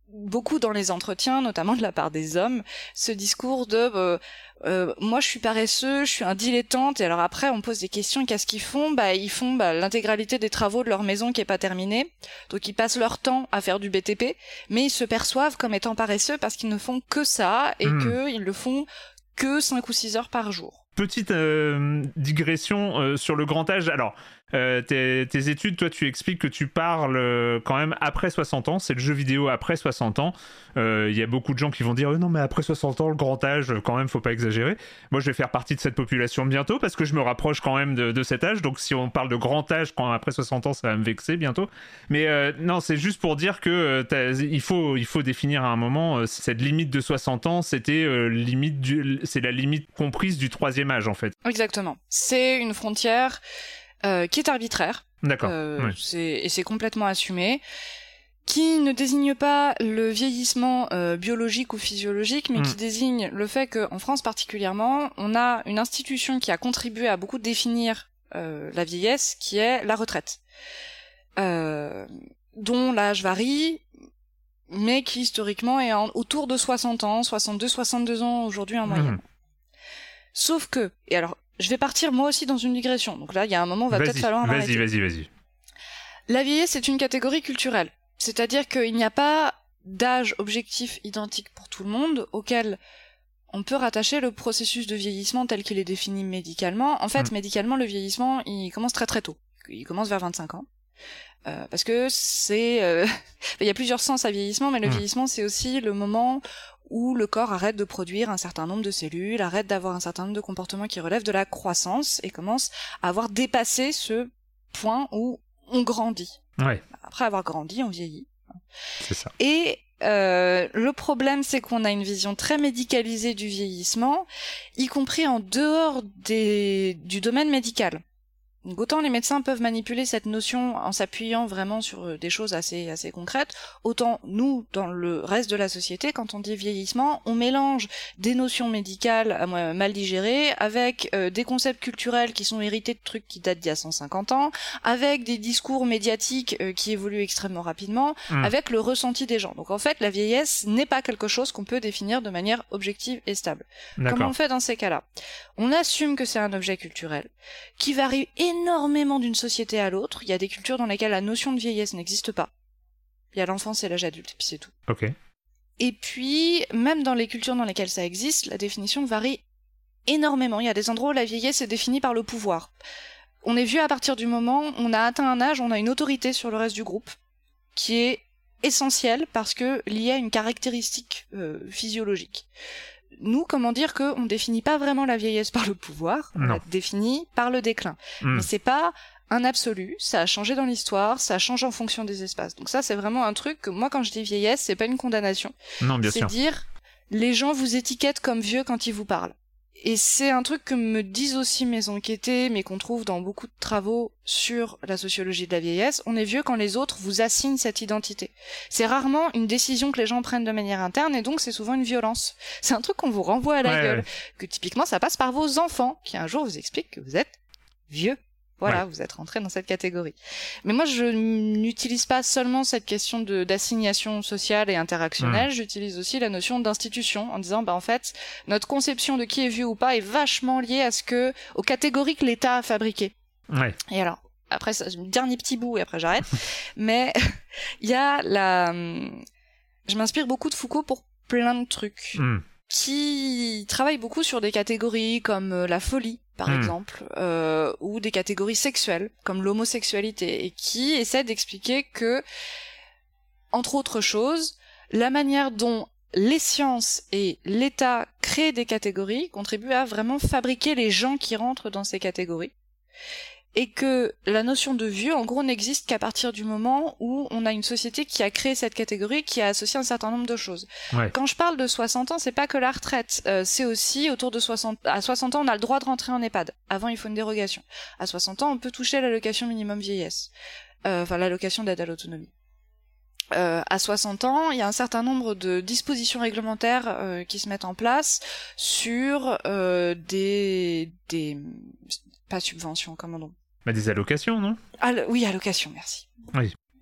Speaker 2: beaucoup dans les entretiens, notamment de la part des hommes, ce discours de moi je suis paresseux, je suis un dilettante, et alors après on pose des questions, qu'est-ce qu'ils font ? Ils font l'intégralité des travaux de leur maison qui est pas terminée, donc ils passent leur temps à faire du BTP, mais ils se perçoivent comme étant paresseux parce qu'ils ne font que ça, et qu'ils le font que 5 ou 6 heures par jour.
Speaker 3: Petite digression sur le grand âge. Alors, tes études, toi, tu expliques que tu parles quand même après 60 ans. C'est le jeu vidéo après 60 ans. Il y a beaucoup de gens qui vont dire non, mais après 60 ans, le grand âge, quand même, faut pas exagérer. Moi, je vais faire partie de cette population bientôt parce que je me rapproche quand même de cet âge. Donc, si on parle de grand âge quand après 60 ans, ça va me vexer bientôt. Mais non, c'est juste pour dire que il faut définir à un moment cette limite de 60 ans. C'était c'est la limite comprise du troisième âge, en fait.
Speaker 2: Exactement. C'est une frontière qui est arbitraire.
Speaker 3: D'accord.
Speaker 2: Et c'est complètement assumé, qui ne désigne pas le vieillissement biologique ou physiologique, mais qui désigne le fait qu'en France particulièrement, on a une institution qui a contribué à beaucoup définir la vieillesse, qui est la retraite, dont l'âge varie, mais qui historiquement est autour de 60 ans, 62 ans aujourd'hui en moyenne. Sauf que, et alors, je vais partir moi aussi dans une digression. Donc là, il y a un moment, va peut-être falloir m'arrêter.
Speaker 3: Vas-y.
Speaker 2: La vieillesse est une catégorie culturelle. C'est-à-dire qu'il n'y a pas d'âge objectif identique pour tout le monde auquel on peut rattacher le processus de vieillissement tel qu'il est défini médicalement. En fait, médicalement, le vieillissement, il commence très très tôt. Il commence vers 25 ans. Parce que c'est... il y a plusieurs sens à vieillissement, mais le vieillissement, c'est aussi le moment où le corps arrête de produire un certain nombre de cellules, arrête d'avoir un certain nombre de comportements qui relèvent de la croissance et commence à avoir dépassé ce point où on grandit.
Speaker 3: Ouais.
Speaker 2: Après avoir grandi, on vieillit.
Speaker 3: C'est ça.
Speaker 2: Et le problème, c'est qu'on a une vision très médicalisée du vieillissement, y compris en dehors du domaine médical. Donc autant les médecins peuvent manipuler cette notion en s'appuyant vraiment sur des choses assez concrètes, autant nous, dans le reste de la société, quand on dit vieillissement, on mélange des notions médicales mal digérées avec des concepts culturels qui sont hérités de trucs qui datent d'il y a 150 ans, avec des discours médiatiques qui évoluent extrêmement rapidement, avec le ressenti des gens. Donc en fait, la vieillesse n'est pas quelque chose qu'on peut définir de manière objective et stable.
Speaker 3: D'accord.
Speaker 2: Comment on fait dans ces cas-là ? On assume que c'est un objet culturel qui varie énormément d'une société à l'autre. Il y a des cultures dans lesquelles la notion de vieillesse n'existe pas. Il y a l'enfance et l'âge adulte, et puis c'est tout.
Speaker 3: Ok.
Speaker 2: Et puis, même dans les cultures dans lesquelles ça existe, la définition varie énormément. Il y a des endroits où la vieillesse est définie par le pouvoir. On est vieux à partir du moment où on a atteint un âge, on a une autorité sur le reste du groupe, qui est essentielle parce que liée à une caractéristique physiologique. Nous, comment dire qu'on définit pas vraiment la vieillesse par le pouvoir, on la définit par le déclin. Mais c'est pas un absolu, ça a changé dans l'histoire, ça change en fonction des espaces. Donc ça, c'est vraiment un truc que moi, quand je dis vieillesse, c'est pas une condamnation.
Speaker 3: Non, bien sûr.
Speaker 2: C'est dire, les gens vous étiquettent comme vieux quand ils vous parlent. Et c'est un truc que me disent aussi mes enquêtés, mais qu'on trouve dans beaucoup de travaux sur la sociologie de la vieillesse. On est vieux quand les autres vous assignent cette identité. C'est rarement une décision que les gens prennent de manière interne, et donc c'est souvent une violence. C'est un truc qu'on vous renvoie à la gueule. Que typiquement ça passe par vos enfants, qui un jour vous expliquent que vous êtes vieux. Voilà, vous êtes rentré dans cette catégorie. Mais moi, je n'utilise pas seulement cette question d'assignation sociale et interactionnelle, j'utilise aussi la notion d'institution, en disant, en fait, notre conception de qui est vieux ou pas est vachement liée aux catégories que l'État a fabriquées.
Speaker 3: Ouais.
Speaker 2: Et alors, après ça, dernier petit bout et après j'arrête, mais il y a je m'inspire beaucoup de Foucault pour plein de trucs. Qui travaille beaucoup sur des catégories comme la folie, par exemple, ou des catégories sexuelles, comme l'homosexualité, et qui essaie d'expliquer que, entre autres choses, la manière dont les sciences et l'État créent des catégories contribuent à vraiment fabriquer les gens qui rentrent dans ces catégories. Et que la notion de vieux, en gros, n'existe qu'à partir du moment où on a une société qui a créé cette catégorie, qui a associé un certain nombre de choses.
Speaker 3: Ouais.
Speaker 2: Quand je parle de 60 ans, c'est pas que la retraite, c'est aussi autour de 60... À 60 ans, on a le droit de rentrer en EHPAD. Avant, il faut une dérogation. À 60 ans, on peut toucher l'allocation minimum vieillesse. L'allocation d'aide à l'autonomie. À 60 ans, il y a un certain nombre de dispositions réglementaires qui se mettent en place sur des pas subventions, comment on...
Speaker 3: Des allocations, non ?
Speaker 2: Oui, allocation, merci.
Speaker 3: Oui.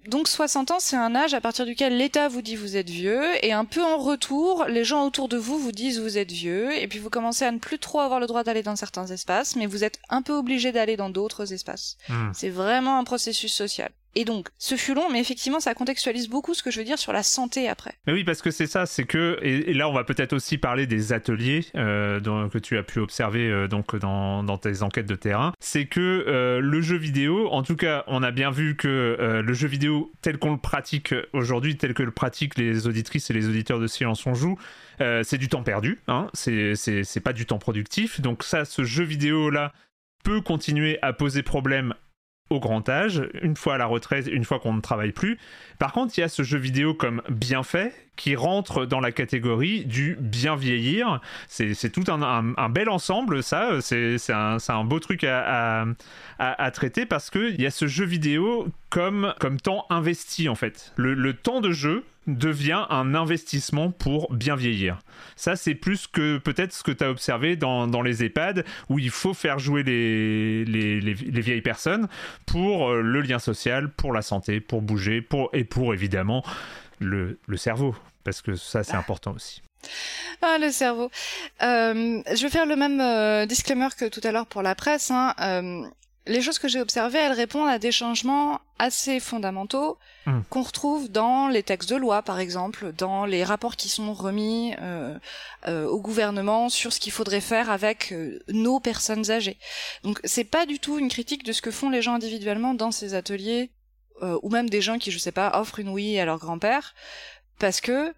Speaker 2: Donc 60 ans, c'est un âge à partir duquel l'État vous dit vous êtes vieux, et un peu en retour, les gens autour de vous vous disent vous êtes vieux, et puis vous commencez à ne plus trop avoir le droit d'aller dans certains espaces, mais vous êtes un peu obligé d'aller dans d'autres espaces. C'est vraiment un processus social. Et donc, ce fut long, mais effectivement, ça contextualise beaucoup ce que je veux dire sur la santé après.
Speaker 3: Mais oui, parce que c'est ça, c'est que, et là on va peut-être aussi parler des ateliers que tu as pu observer donc dans tes enquêtes de terrain, c'est que le jeu vidéo, en tout cas, on a bien vu que le jeu vidéo tel qu'on le pratique aujourd'hui, tel que le pratiquent les auditrices et les auditeurs de Silence on Joue, c'est du temps perdu, hein, c'est pas du temps productif, donc ça, ce jeu vidéo-là peut continuer à poser problème au grand âge, une fois à la retraite, une fois qu'on ne travaille plus. Par contre, il y a ce jeu vidéo comme bien fait qui rentre dans la catégorie du bien vieillir. C'est tout un bel ensemble, ça. C'est un beau truc à traiter parce qu'il y a ce jeu vidéo comme temps investi, en fait. Le temps de jeu devient un investissement pour bien vieillir. Ça, c'est plus que peut-être ce que tu as observé dans les EHPAD, où il faut faire jouer les vieilles personnes pour le lien social, pour la santé, pour bouger, et pour évidemment le cerveau, parce que ça, c'est important aussi.
Speaker 2: Ah, le cerveau. Je vais faire le même disclaimer que tout à l'heure pour la presse. Les choses que j'ai observées, elles répondent à des changements assez fondamentaux qu'on retrouve dans les textes de loi, par exemple, dans les rapports qui sont remis au gouvernement sur ce qu'il faudrait faire avec nos personnes âgées. Donc, c'est pas du tout une critique de ce que font les gens individuellement dans ces ateliers, ou même des gens qui, je sais pas, offrent une Wii à leur grand-père, parce que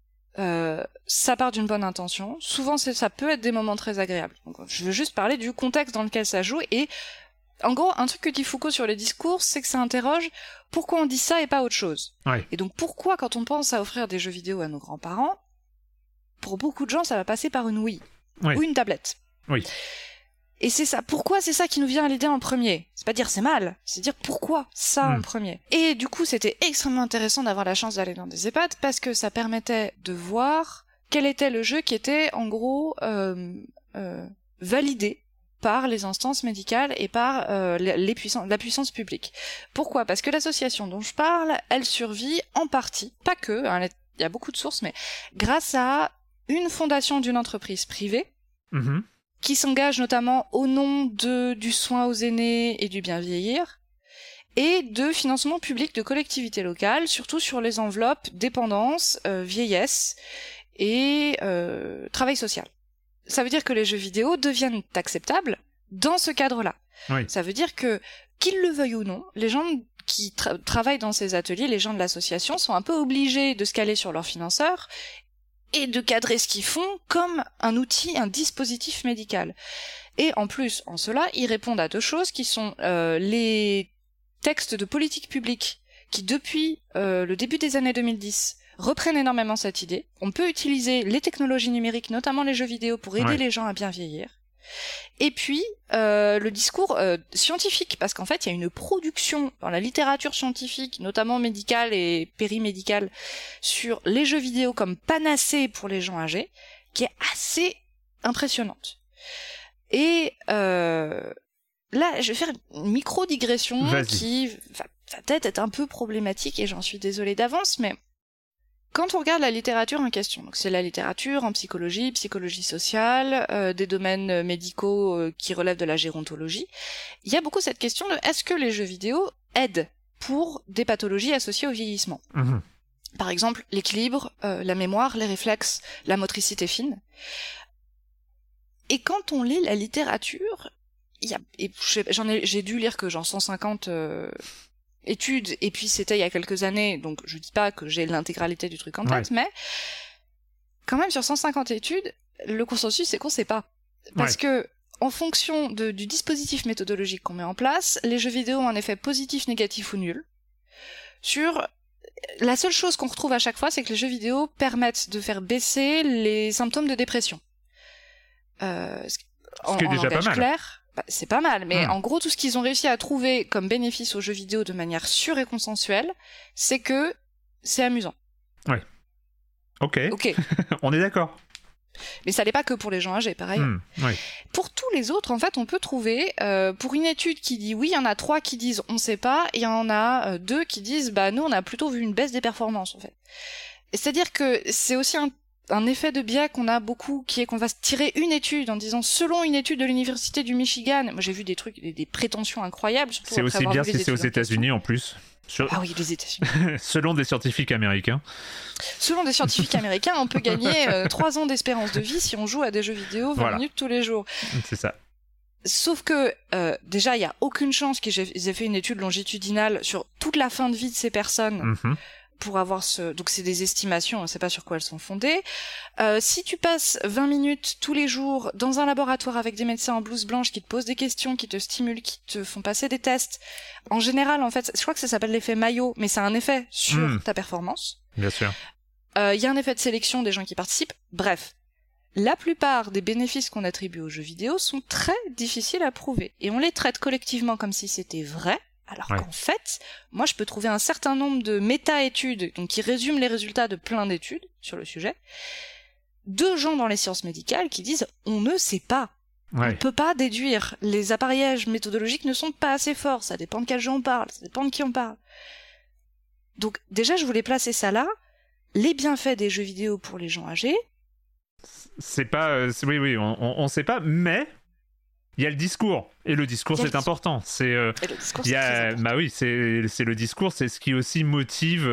Speaker 2: ça part d'une bonne intention. Souvent, ça peut être des moments très agréables. Donc, je veux juste parler du contexte dans lequel ça joue. Et en gros, un truc que dit Foucault sur les discours, c'est que ça interroge pourquoi on dit ça et pas autre chose.
Speaker 3: Ouais.
Speaker 2: Et donc pourquoi, quand on pense à offrir des jeux vidéo à nos grands-parents, pour beaucoup de gens, ça va passer par une Wii ou une tablette.
Speaker 3: Oui.
Speaker 2: Et c'est ça. Pourquoi c'est ça qui nous vient à l'idée en premier ? C'est pas dire c'est mal, c'est dire pourquoi ça en premier. Et du coup, c'était extrêmement intéressant d'avoir la chance d'aller dans des EHPAD parce que ça permettait de voir quel était le jeu qui était en gros validé par les instances médicales et par la puissance publique. Pourquoi ? Parce que l'association dont je parle, elle survit en partie, pas que, il y a beaucoup de sources, mais grâce à une fondation d'une entreprise privée qui s'engage notamment au nom du soin aux aînés et du bien vieillir, et de financement public de collectivités locales, surtout sur les enveloppes dépendance, vieillesse et travail social. Ça veut dire que les jeux vidéo deviennent acceptables dans ce cadre-là. Oui. Ça veut dire que, qu'ils le veuillent ou non, les gens qui travaillent dans ces ateliers, les gens de l'association, sont un peu obligés de se caler sur leurs financeurs et de cadrer ce qu'ils font comme un outil, un dispositif médical. Et en plus, en cela, ils répondent à deux choses qui sont les textes de politique publique qui, depuis le début des années 2010, reprennent énormément cette idée. On peut utiliser les technologies numériques, notamment les jeux vidéo, pour aider les gens à bien vieillir. Et puis, le discours scientifique, parce qu'en fait, il y a une production dans la littérature scientifique, notamment médicale et périmédicale, sur les jeux vidéo comme panacée pour les gens âgés, qui est assez impressionnante. Et là, je vais faire une micro-digression qui va peut-être être un peu problématique, et j'en suis désolée d'avance, mais quand on regarde la littérature en question, donc c'est la littérature en psychologie, psychologie sociale, des domaines médicaux qui relèvent de la gérontologie, il y a beaucoup cette question de est-ce que les jeux vidéo aident pour des pathologies associées au vieillissement ? Par exemple, l'équilibre, la mémoire, les réflexes, la motricité fine. Et quand on lit la littérature, j'ai dû lire que genre 150 études, et puis c'était il y a quelques années, donc je dis pas que j'ai l'intégralité du truc en tête, mais quand même sur 150 études, le consensus c'est qu'on sait pas. Parce que, en fonction du dispositif méthodologique qu'on met en place, les jeux vidéo ont un effet positif, négatif ou nul. La seule chose qu'on retrouve à chaque fois, c'est que les jeux vidéo permettent de faire baisser les symptômes de dépression.
Speaker 3: Ce qui est déjà pas mal.
Speaker 2: Clair, c'est pas mal, mais en gros, tout ce qu'ils ont réussi à trouver comme bénéfice aux jeux vidéo de manière sûre et consensuelle, c'est que c'est amusant.
Speaker 3: Ouais. Ok. On est d'accord.
Speaker 2: Mais ça l'est pas que pour les gens âgés, pareil.
Speaker 3: Oui.
Speaker 2: Pour tous les autres, en fait, on peut trouver, pour une étude qui dit oui, il y en a 3 qui disent on sait pas, et il y en a 2 qui disent bah nous on a plutôt vu une baisse des performances en fait. C'est-à-dire que c'est aussi un effet de biais qu'on a beaucoup, qui est qu'on va se tirer une étude en disant selon une étude de l'université du Michigan. Moi j'ai vu des trucs, des prétentions incroyables.
Speaker 3: C'est aussi bien si c'est aux États-Unis en plus.
Speaker 2: Ah oui, les États-Unis.
Speaker 3: Selon des scientifiques américains.
Speaker 2: Selon des scientifiques américains, on peut gagner 3 ans d'espérance de vie si on joue à des jeux vidéo 20 minutes tous les jours.
Speaker 3: C'est ça.
Speaker 2: Sauf que, déjà, il n'y a aucune chance qu'ils aient fait une étude longitudinale sur toute la fin de vie de ces personnes pour avoir donc c'est des estimations, on ne sait pas sur quoi elles sont fondées. Si tu passes 20 minutes tous les jours dans un laboratoire avec des médecins en blouse blanche qui te posent des questions, qui te stimulent, qui te font passer des tests, en général, en fait, je crois que ça s'appelle l'effet maillot, mais ça a un effet sur ta performance.
Speaker 3: Bien sûr.
Speaker 2: Il y a un effet de sélection des gens qui participent. Bref, la plupart des bénéfices qu'on attribue aux jeux vidéo sont très difficiles à prouver. Et on les traite collectivement comme si c'était vrai, alors qu'en fait, moi je peux trouver un certain nombre de méta-études, donc qui résument les résultats de plein d'études sur le sujet, de gens dans les sciences médicales qui disent « on ne sait pas ». On ne peut pas déduire. Les appareillages méthodologiques ne sont pas assez forts. Ça dépend de quel jeu on parle, ça dépend de qui on parle. Donc déjà, je voulais placer ça là. Les bienfaits des jeux vidéo pour les gens âgés.
Speaker 3: C'est pas... oui, on sait pas, mais il y a le discours. Et le discours, c'est important.
Speaker 2: Le discours, c'est très important.
Speaker 3: Bah oui, c'est le discours, c'est ce qui aussi motive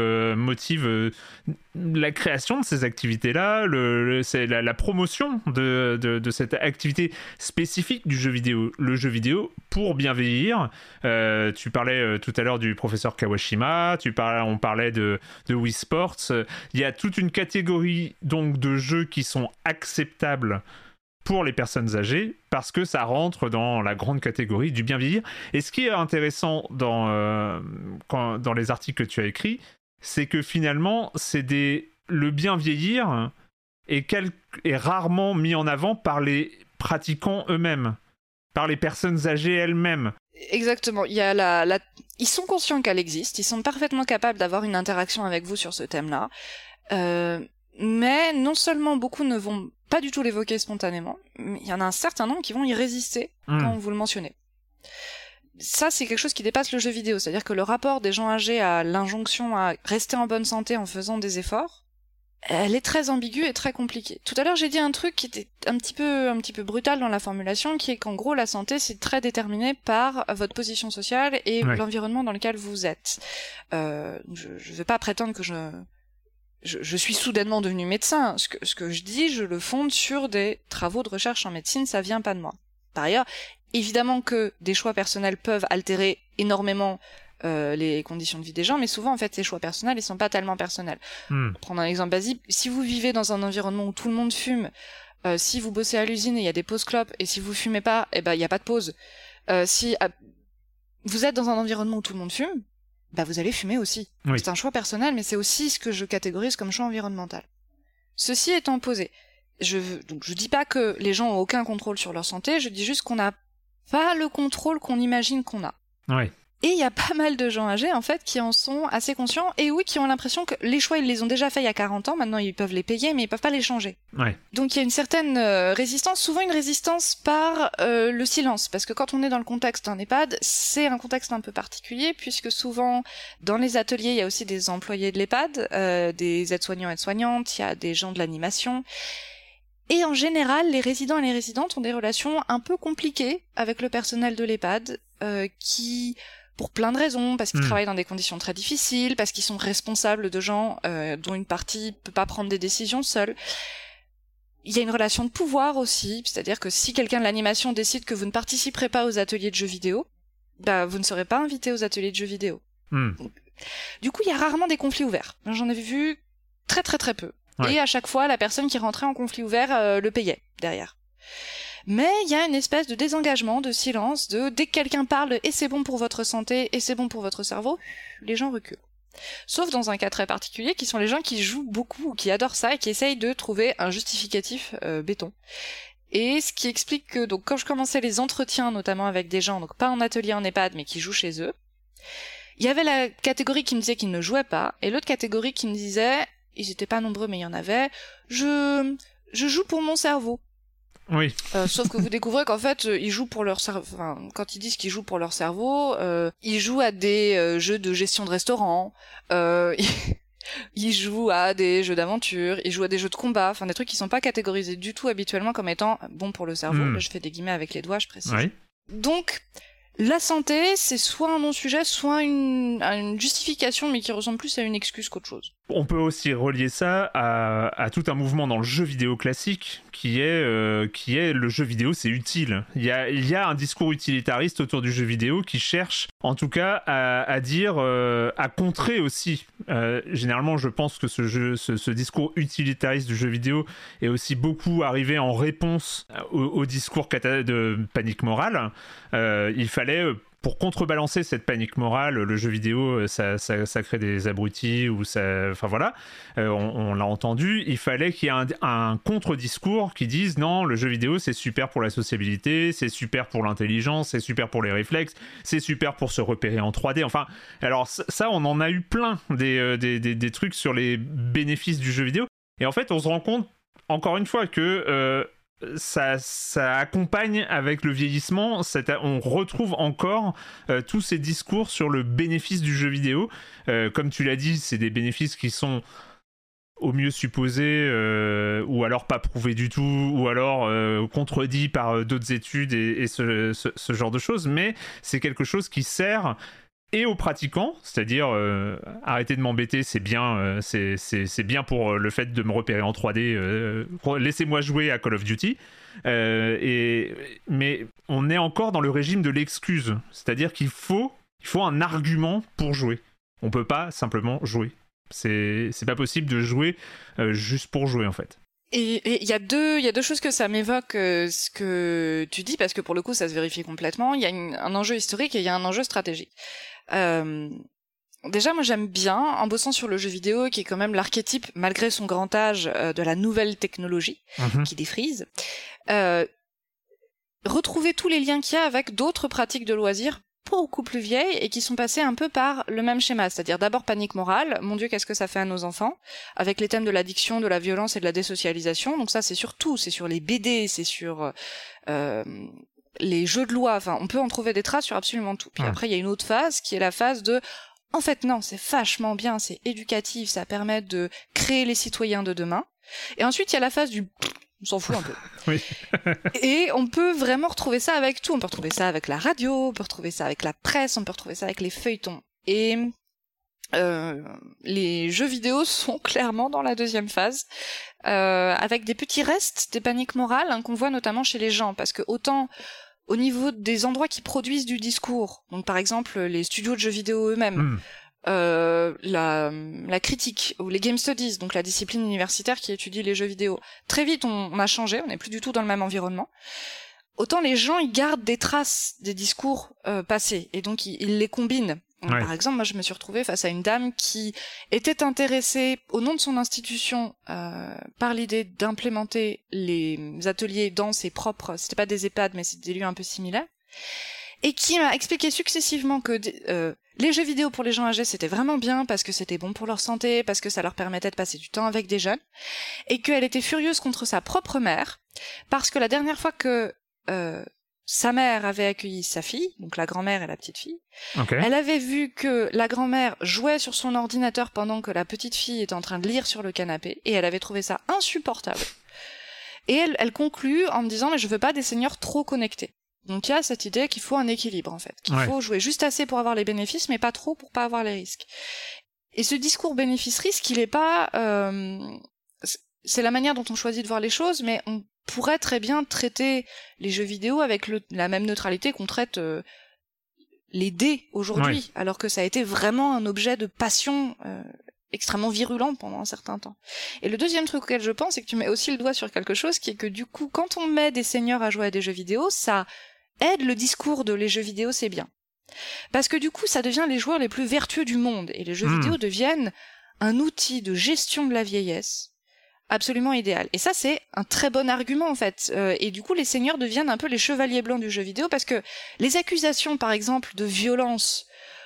Speaker 3: la création de ces activités-là, c'est la promotion de cette activité spécifique du jeu vidéo. Le jeu vidéo pour bien vieillir. Tu parlais tout à l'heure du professeur Kawashima, on parlait de Wii Sports. Il y a toute une catégorie donc de jeux qui sont acceptables pour les personnes âgées, parce que ça rentre dans la grande catégorie du bien vieillir. Et ce qui est intéressant dans les articles que tu as écrits, c'est que finalement, le bien vieillir est rarement mis en avant par les pratiquants eux-mêmes, par les personnes âgées elles-mêmes.
Speaker 2: Exactement. Il y a ils sont conscients qu'elle existe, ils sont parfaitement capables d'avoir une interaction avec vous sur ce thème-là. Mais non seulement beaucoup ne vont pas du tout l'évoquer spontanément, mais il y en a un certain nombre qui vont y résister quand vous le mentionnez. Ça, c'est quelque chose qui dépasse le jeu vidéo, c'est-à-dire que le rapport des gens âgés à l'injonction à rester en bonne santé en faisant des efforts, elle est très ambiguë et très compliquée. Tout à l'heure, j'ai dit un truc qui était un petit peu brutal dans la formulation, qui est qu'en gros, la santé, c'est très déterminé par votre position sociale et l'environnement dans lequel vous êtes. Je vais pas prétendre que je suis soudainement devenu médecin. Ce que je dis, je le fonde sur des travaux de recherche en médecine, ça vient pas de moi. Par ailleurs, évidemment que des choix personnels peuvent altérer énormément les conditions de vie des gens, mais souvent, en fait, ces choix personnels, ils sont pas tellement personnels. Pour prendre un exemple basique, si vous vivez dans un environnement où tout le monde fume, si vous bossez à l'usine et il y a des pauses clopes, et si vous fumez pas, il y a pas de pause. Si vous êtes dans un environnement où tout le monde fume, vous allez fumer aussi. Oui. C'est un choix personnel, mais c'est aussi ce que je catégorise comme choix environnemental. Ceci étant posé, je dis pas que les gens ont aucun contrôle sur leur santé, je dis juste qu'on n'a pas le contrôle qu'on imagine qu'on a.
Speaker 3: Oui.
Speaker 2: Et il y a pas mal de gens âgés, en fait, qui en sont assez conscients, et oui, qui ont l'impression que les choix, ils les ont déjà faits il y a 40 ans, maintenant ils peuvent les payer, mais ils peuvent pas les changer.
Speaker 3: Ouais.
Speaker 2: Donc il y a une certaine résistance, souvent une résistance par le silence, parce que quand on est dans le contexte d'un EHPAD, c'est un contexte un peu particulier, puisque souvent, dans les ateliers, il y a aussi des employés de l'EHPAD, des aides-soignants et aides-soignantes, il y a des gens de l'animation. Et en général, les résidents et les résidentes ont des relations un peu compliquées avec le personnel de l'EHPAD, qui... pour plein de raisons, parce qu'ils travaillent dans des conditions très difficiles, parce qu'ils sont responsables de gens dont une partie peut pas prendre des décisions seule. Il y a une relation de pouvoir aussi, c'est-à-dire que si quelqu'un de l'animation décide que vous ne participerez pas aux ateliers de jeux vidéo, vous ne serez pas invité aux ateliers de jeux vidéo. Donc, du coup, il y a rarement des conflits ouverts. J'en ai vu très très très peu. Ouais. Et à chaque fois, la personne qui rentrait en conflit ouvert le payait derrière. Mais il y a une espèce de désengagement, de silence, dès que quelqu'un parle et c'est bon pour votre santé et c'est bon pour votre cerveau, les gens reculent. Sauf dans un cas très particulier, qui sont les gens qui jouent beaucoup ou qui adorent ça et qui essayent de trouver un justificatif béton. Et ce qui explique que donc quand je commençais les entretiens, notamment avec des gens, donc pas en atelier en EHPAD, mais qui jouent chez eux, il y avait la catégorie qui me disait qu'ils ne jouaient pas, et l'autre catégorie qui me disait, ils étaient pas nombreux mais il y en avait, je joue pour mon cerveau.
Speaker 3: Oui.
Speaker 2: Sauf que vous découvrez qu'en fait, ils jouent pour leur cerveau. Enfin, quand ils disent qu'ils jouent pour leur cerveau, ils jouent à des jeux de gestion de restaurant. Ils jouent à des jeux d'aventure. Ils jouent à des jeux de combat. Enfin, des trucs qui sont pas catégorisés du tout habituellement comme étant bons pour le cerveau. Là, je fais des guillemets avec les doigts, je précise.
Speaker 3: Oui.
Speaker 2: Donc, la santé, c'est soit un non-sujet, soit une justification, mais qui ressemble plus à une excuse qu'autre chose.
Speaker 3: On peut aussi relier ça à tout un mouvement dans le jeu vidéo classique qui est le jeu vidéo c'est utile. Il y a un discours utilitariste autour du jeu vidéo qui cherche en tout cas à dire, à contrer aussi. Généralement je pense que ce discours utilitariste du jeu vidéo est aussi beaucoup arrivé en réponse au discours de panique morale. Il fallait... Pour contrebalancer cette panique morale, le jeu vidéo, ça crée des abrutis ou ça, enfin voilà, on l'a entendu. Il fallait qu'il y ait un contre-discours qui dise non, le jeu vidéo c'est super pour la sociabilité, c'est super pour l'intelligence, c'est super pour les réflexes, c'est super pour se repérer en 3D. Enfin, alors ça, on en a eu plein des trucs sur les bénéfices du jeu vidéo. Et en fait, on se rend compte encore une fois que ça accompagne avec le vieillissement, on retrouve encore tous ces discours sur le bénéfice du jeu vidéo. Comme tu l'as dit, c'est des bénéfices qui sont au mieux supposés ou alors pas prouvés du tout, ou alors contredits par d'autres études et ce genre de choses, mais c'est quelque chose qui sert et aux pratiquants, c'est-à-dire arrêtez de m'embêter, c'est bien, c'est bien pour le fait de me repérer en 3D, laissez-moi jouer à Call of Duty, mais on est encore dans le régime de l'excuse, c'est-à-dire qu'il faut un argument pour jouer. On peut pas simplement jouer. C'est pas possible de jouer juste pour jouer en fait.
Speaker 2: Et il y a deux choses que ça m'évoque, ce que tu dis, parce que pour le coup ça se vérifie complètement. Il y a un enjeu historique et il y a un enjeu stratégique. Déjà, moi j'aime bien, en bossant sur le jeu vidéo, qui est quand même l'archétype, malgré son grand âge, de la nouvelle technologie, qui défrise, retrouver tous les liens qu'il y a avec d'autres pratiques de loisirs beaucoup plus vieilles et qui sont passées un peu par le même schéma, c'est-à-dire d'abord panique morale, mon Dieu qu'est-ce que ça fait à nos enfants, avec les thèmes de l'addiction, de la violence et de la désocialisation. Donc ça c'est sur tout, c'est sur les BD, c'est sur les jeux de loi, enfin on peut en trouver des traces sur absolument tout. Puis après il y a une autre phase qui est la phase de en fait non, c'est vachement bien, c'est éducatif, ça permet de créer les citoyens de demain. Et ensuite il y a la phase du on s'en fout un peu.
Speaker 3: Oui.
Speaker 2: Et on peut vraiment retrouver ça avec tout. On peut retrouver ça avec la radio, on peut retrouver ça avec la presse, on peut retrouver ça avec les feuilletons. Et les jeux vidéo sont clairement dans la deuxième phase, avec des petits restes des paniques morales qu'on voit notamment chez les gens. Parce que autant au niveau des endroits qui produisent du discours, donc par exemple les studios de jeux vidéo eux-mêmes, la critique ou les game studies, donc la discipline universitaire qui étudie les jeux vidéo. Très vite, on a changé, on n'est plus du tout dans le même environnement. Autant les gens, ils gardent des traces des discours passés et donc ils les combinent. Ouais. Par exemple, moi je me suis retrouvée face à une dame qui était intéressée au nom de son institution par l'idée d'implémenter les ateliers dans ses propres, c'était pas des EHPAD mais c'était des lieux un peu similaires, et qui m'a expliqué successivement que les jeux vidéo pour les gens âgés c'était vraiment bien parce que c'était bon pour leur santé, parce que ça leur permettait de passer du temps avec des jeunes, et qu'elle était furieuse contre sa propre mère parce que la dernière fois que sa mère avait accueilli sa fille, donc la grand-mère et la petite fille, elle avait vu que la grand-mère jouait sur son ordinateur pendant que la petite fille était en train de lire sur le canapé, et elle avait trouvé ça insupportable. Et elle conclut en me disant mais je veux pas des seniors trop connectés. Donc il y a cette idée qu'il faut un équilibre en fait, qu'il faut jouer juste assez pour avoir les bénéfices mais pas trop pour pas avoir les risques. Et ce discours bénéfice-risque, il est pas c'est la manière dont on choisit de voir les choses, mais on pourrait très bien traiter les jeux vidéo avec la même neutralité qu'on traite les dés aujourd'hui, alors que ça a été vraiment un objet de passion extrêmement virulent pendant un certain temps. Et le deuxième truc auquel je pense, c'est que tu mets aussi le doigt sur quelque chose, qui est que du coup, quand on met des seniors à jouer à des jeux vidéo, ça aide le discours de les jeux vidéo, c'est bien. Parce que du coup, ça devient les joueurs les plus vertueux du monde, et les jeux vidéo deviennent un outil de gestion de la vieillesse absolument idéal. Et ça, c'est un très bon argument, en fait. Et du coup, les seniors deviennent un peu les chevaliers blancs du jeu vidéo, parce que les accusations, par exemple, de violence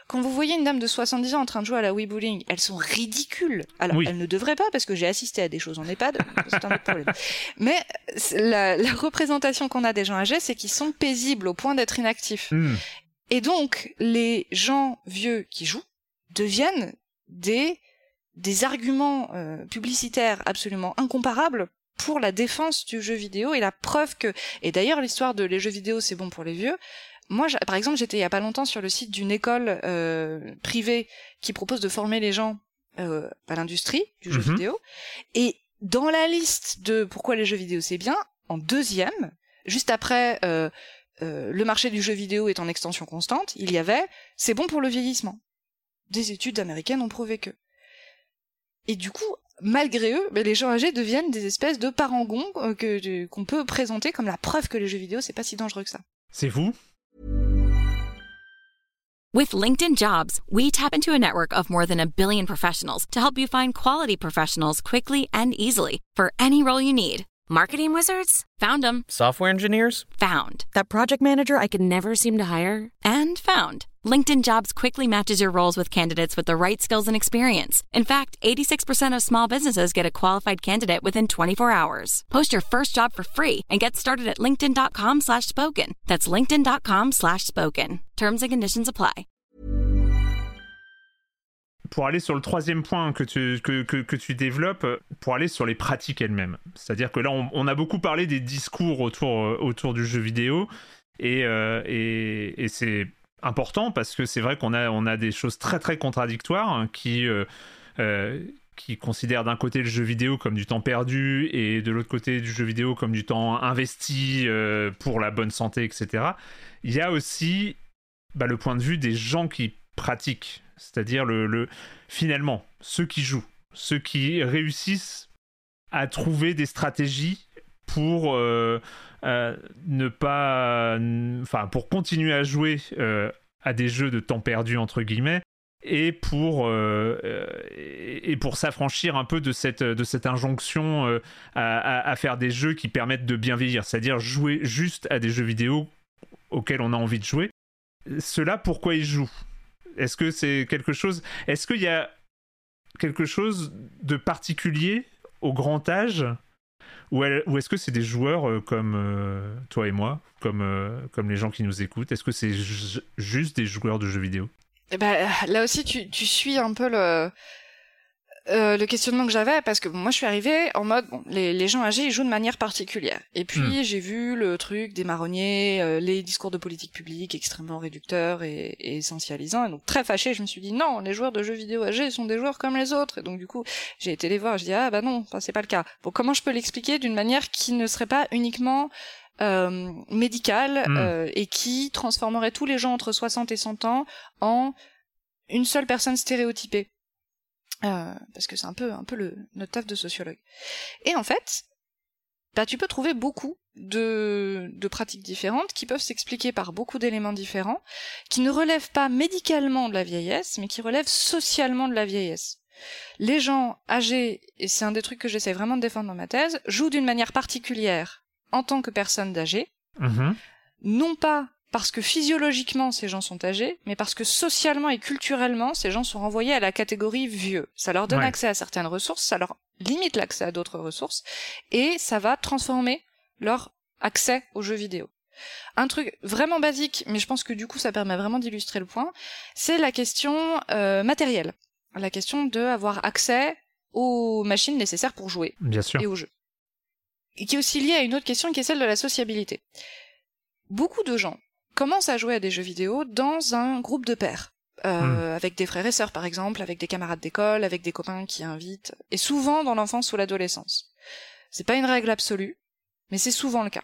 Speaker 2: Quand vous voyez une dame de 70 ans en train de jouer à la Wii Bowling, elles sont ridicules. Alors,
Speaker 3: Oui.
Speaker 2: elles ne devraient pas, parce que j'ai assisté à des choses en EHPAD, c'est un autre problème. Mais la représentation qu'on a des gens âgés, c'est qu'ils sont paisibles au point d'être inactifs. Et donc, les gens vieux qui jouent deviennent des arguments publicitaires absolument incomparables pour la défense du jeu vidéo et la preuve que... Et d'ailleurs, l'histoire de les jeux vidéo, c'est bon pour les vieux. Moi, par exemple, j'étais il y a pas longtemps sur le site d'une école privée qui propose de former les gens à l'industrie du jeu vidéo. Et dans la liste de pourquoi les jeux vidéo c'est bien, en deuxième, juste après le marché du jeu vidéo est en extension constante, il y avait « c'est bon pour le vieillissement ». Des études américaines ont prouvé que. Et du coup, malgré eux, les gens âgés deviennent des espèces de parangons qu'on peut présenter comme la preuve que les jeux vidéo, c'est pas si dangereux que ça.
Speaker 3: C'est fou.
Speaker 4: With LinkedIn Jobs, we tap into a network of more than 1 billion professionals to help you find quality professionals quickly and easily for any role you need. Marketing wizards? Found them.
Speaker 5: Software engineers?
Speaker 4: Found.
Speaker 6: That project manager I could never seem to hire?
Speaker 4: And found. LinkedIn Jobs quickly matches your roles with candidates with the right skills and experience. In fact, 86% of small businesses get a qualified candidate within 24 hours. Post your first job for free and get started at linkedin.com/spoken. That's linkedin.com/spoken. Terms and conditions apply.
Speaker 3: Pour aller sur le troisième point que tu développes, pour aller sur les pratiques elles-mêmes. C'est-à-dire que là, on a beaucoup parlé des discours autour du jeu vidéo, et c'est important parce que c'est vrai qu'on a des choses très très contradictoires hein, qui considèrent d'un côté le jeu vidéo comme du temps perdu et de l'autre côté du jeu vidéo comme du temps investi pour la bonne santé, etc. Il y a aussi le point de vue des gens qui pratiquent. C'est-à-dire finalement, ceux qui jouent, ceux qui réussissent à trouver des stratégies pour pour continuer à jouer à des jeux de temps perdu entre guillemets et pour s'affranchir un peu de cette injonction à faire des jeux qui permettent de bien vieillir, c'est-à-dire jouer juste à des jeux vidéo auxquels on a envie de jouer. Ceux-là, pourquoi ils jouent ? Est-ce que c'est quelque chose... Est-ce qu'il y a quelque chose de particulier au grand âge ou est-ce que c'est des joueurs comme toi et moi, comme les gens qui nous écoutent ? Est-ce que c'est juste des joueurs de jeux vidéo ?
Speaker 2: Là aussi, tu suis un peu le questionnement que j'avais, parce que moi je suis arrivée en mode les gens âgés ils jouent de manière particulière, et puis j'ai vu le truc des marronniers, les discours de politique publique extrêmement réducteurs et essentialisants, et donc très fâchée, je me suis dit non, les joueurs de jeux vidéo âgés sont des joueurs comme les autres, et donc du coup j'ai été les voir, je dis non, c'est pas le cas. Bon, comment je peux l'expliquer d'une manière qui ne serait pas uniquement médicale et qui transformerait tous les gens entre 60 et 100 ans en une seule personne stéréotypée? Parce que c'est un peu notre taf de sociologue. Et en fait, tu peux trouver beaucoup de pratiques différentes qui peuvent s'expliquer par beaucoup d'éléments différents, qui ne relèvent pas médicalement de la vieillesse, mais qui relèvent socialement de la vieillesse. Les gens âgés, et c'est un des trucs que j'essaie vraiment de défendre dans ma thèse, jouent d'une manière particulière en tant que personnes âgées, non pas parce que physiologiquement ces gens sont âgés, mais parce que socialement et culturellement ces gens sont renvoyés à la catégorie vieux. Ça leur donne accès à certaines ressources, ça leur limite l'accès à d'autres ressources, et ça va transformer leur accès aux jeux vidéo. Un truc vraiment basique, mais je pense que du coup ça permet vraiment d'illustrer le point, c'est la question matérielle. La question d'avoir accès aux machines nécessaires pour jouer.
Speaker 3: Bien sûr.
Speaker 2: Et aux jeux. Et qui est aussi liée à une autre question qui est celle de la sociabilité. Beaucoup de gens commencent à jouer à des jeux vidéo dans un groupe de pairs, avec des frères et sœurs par exemple, avec des camarades d'école, avec des copains qui invitent, et souvent dans l'enfance ou l'adolescence. C'est pas une règle absolue, mais c'est souvent le cas.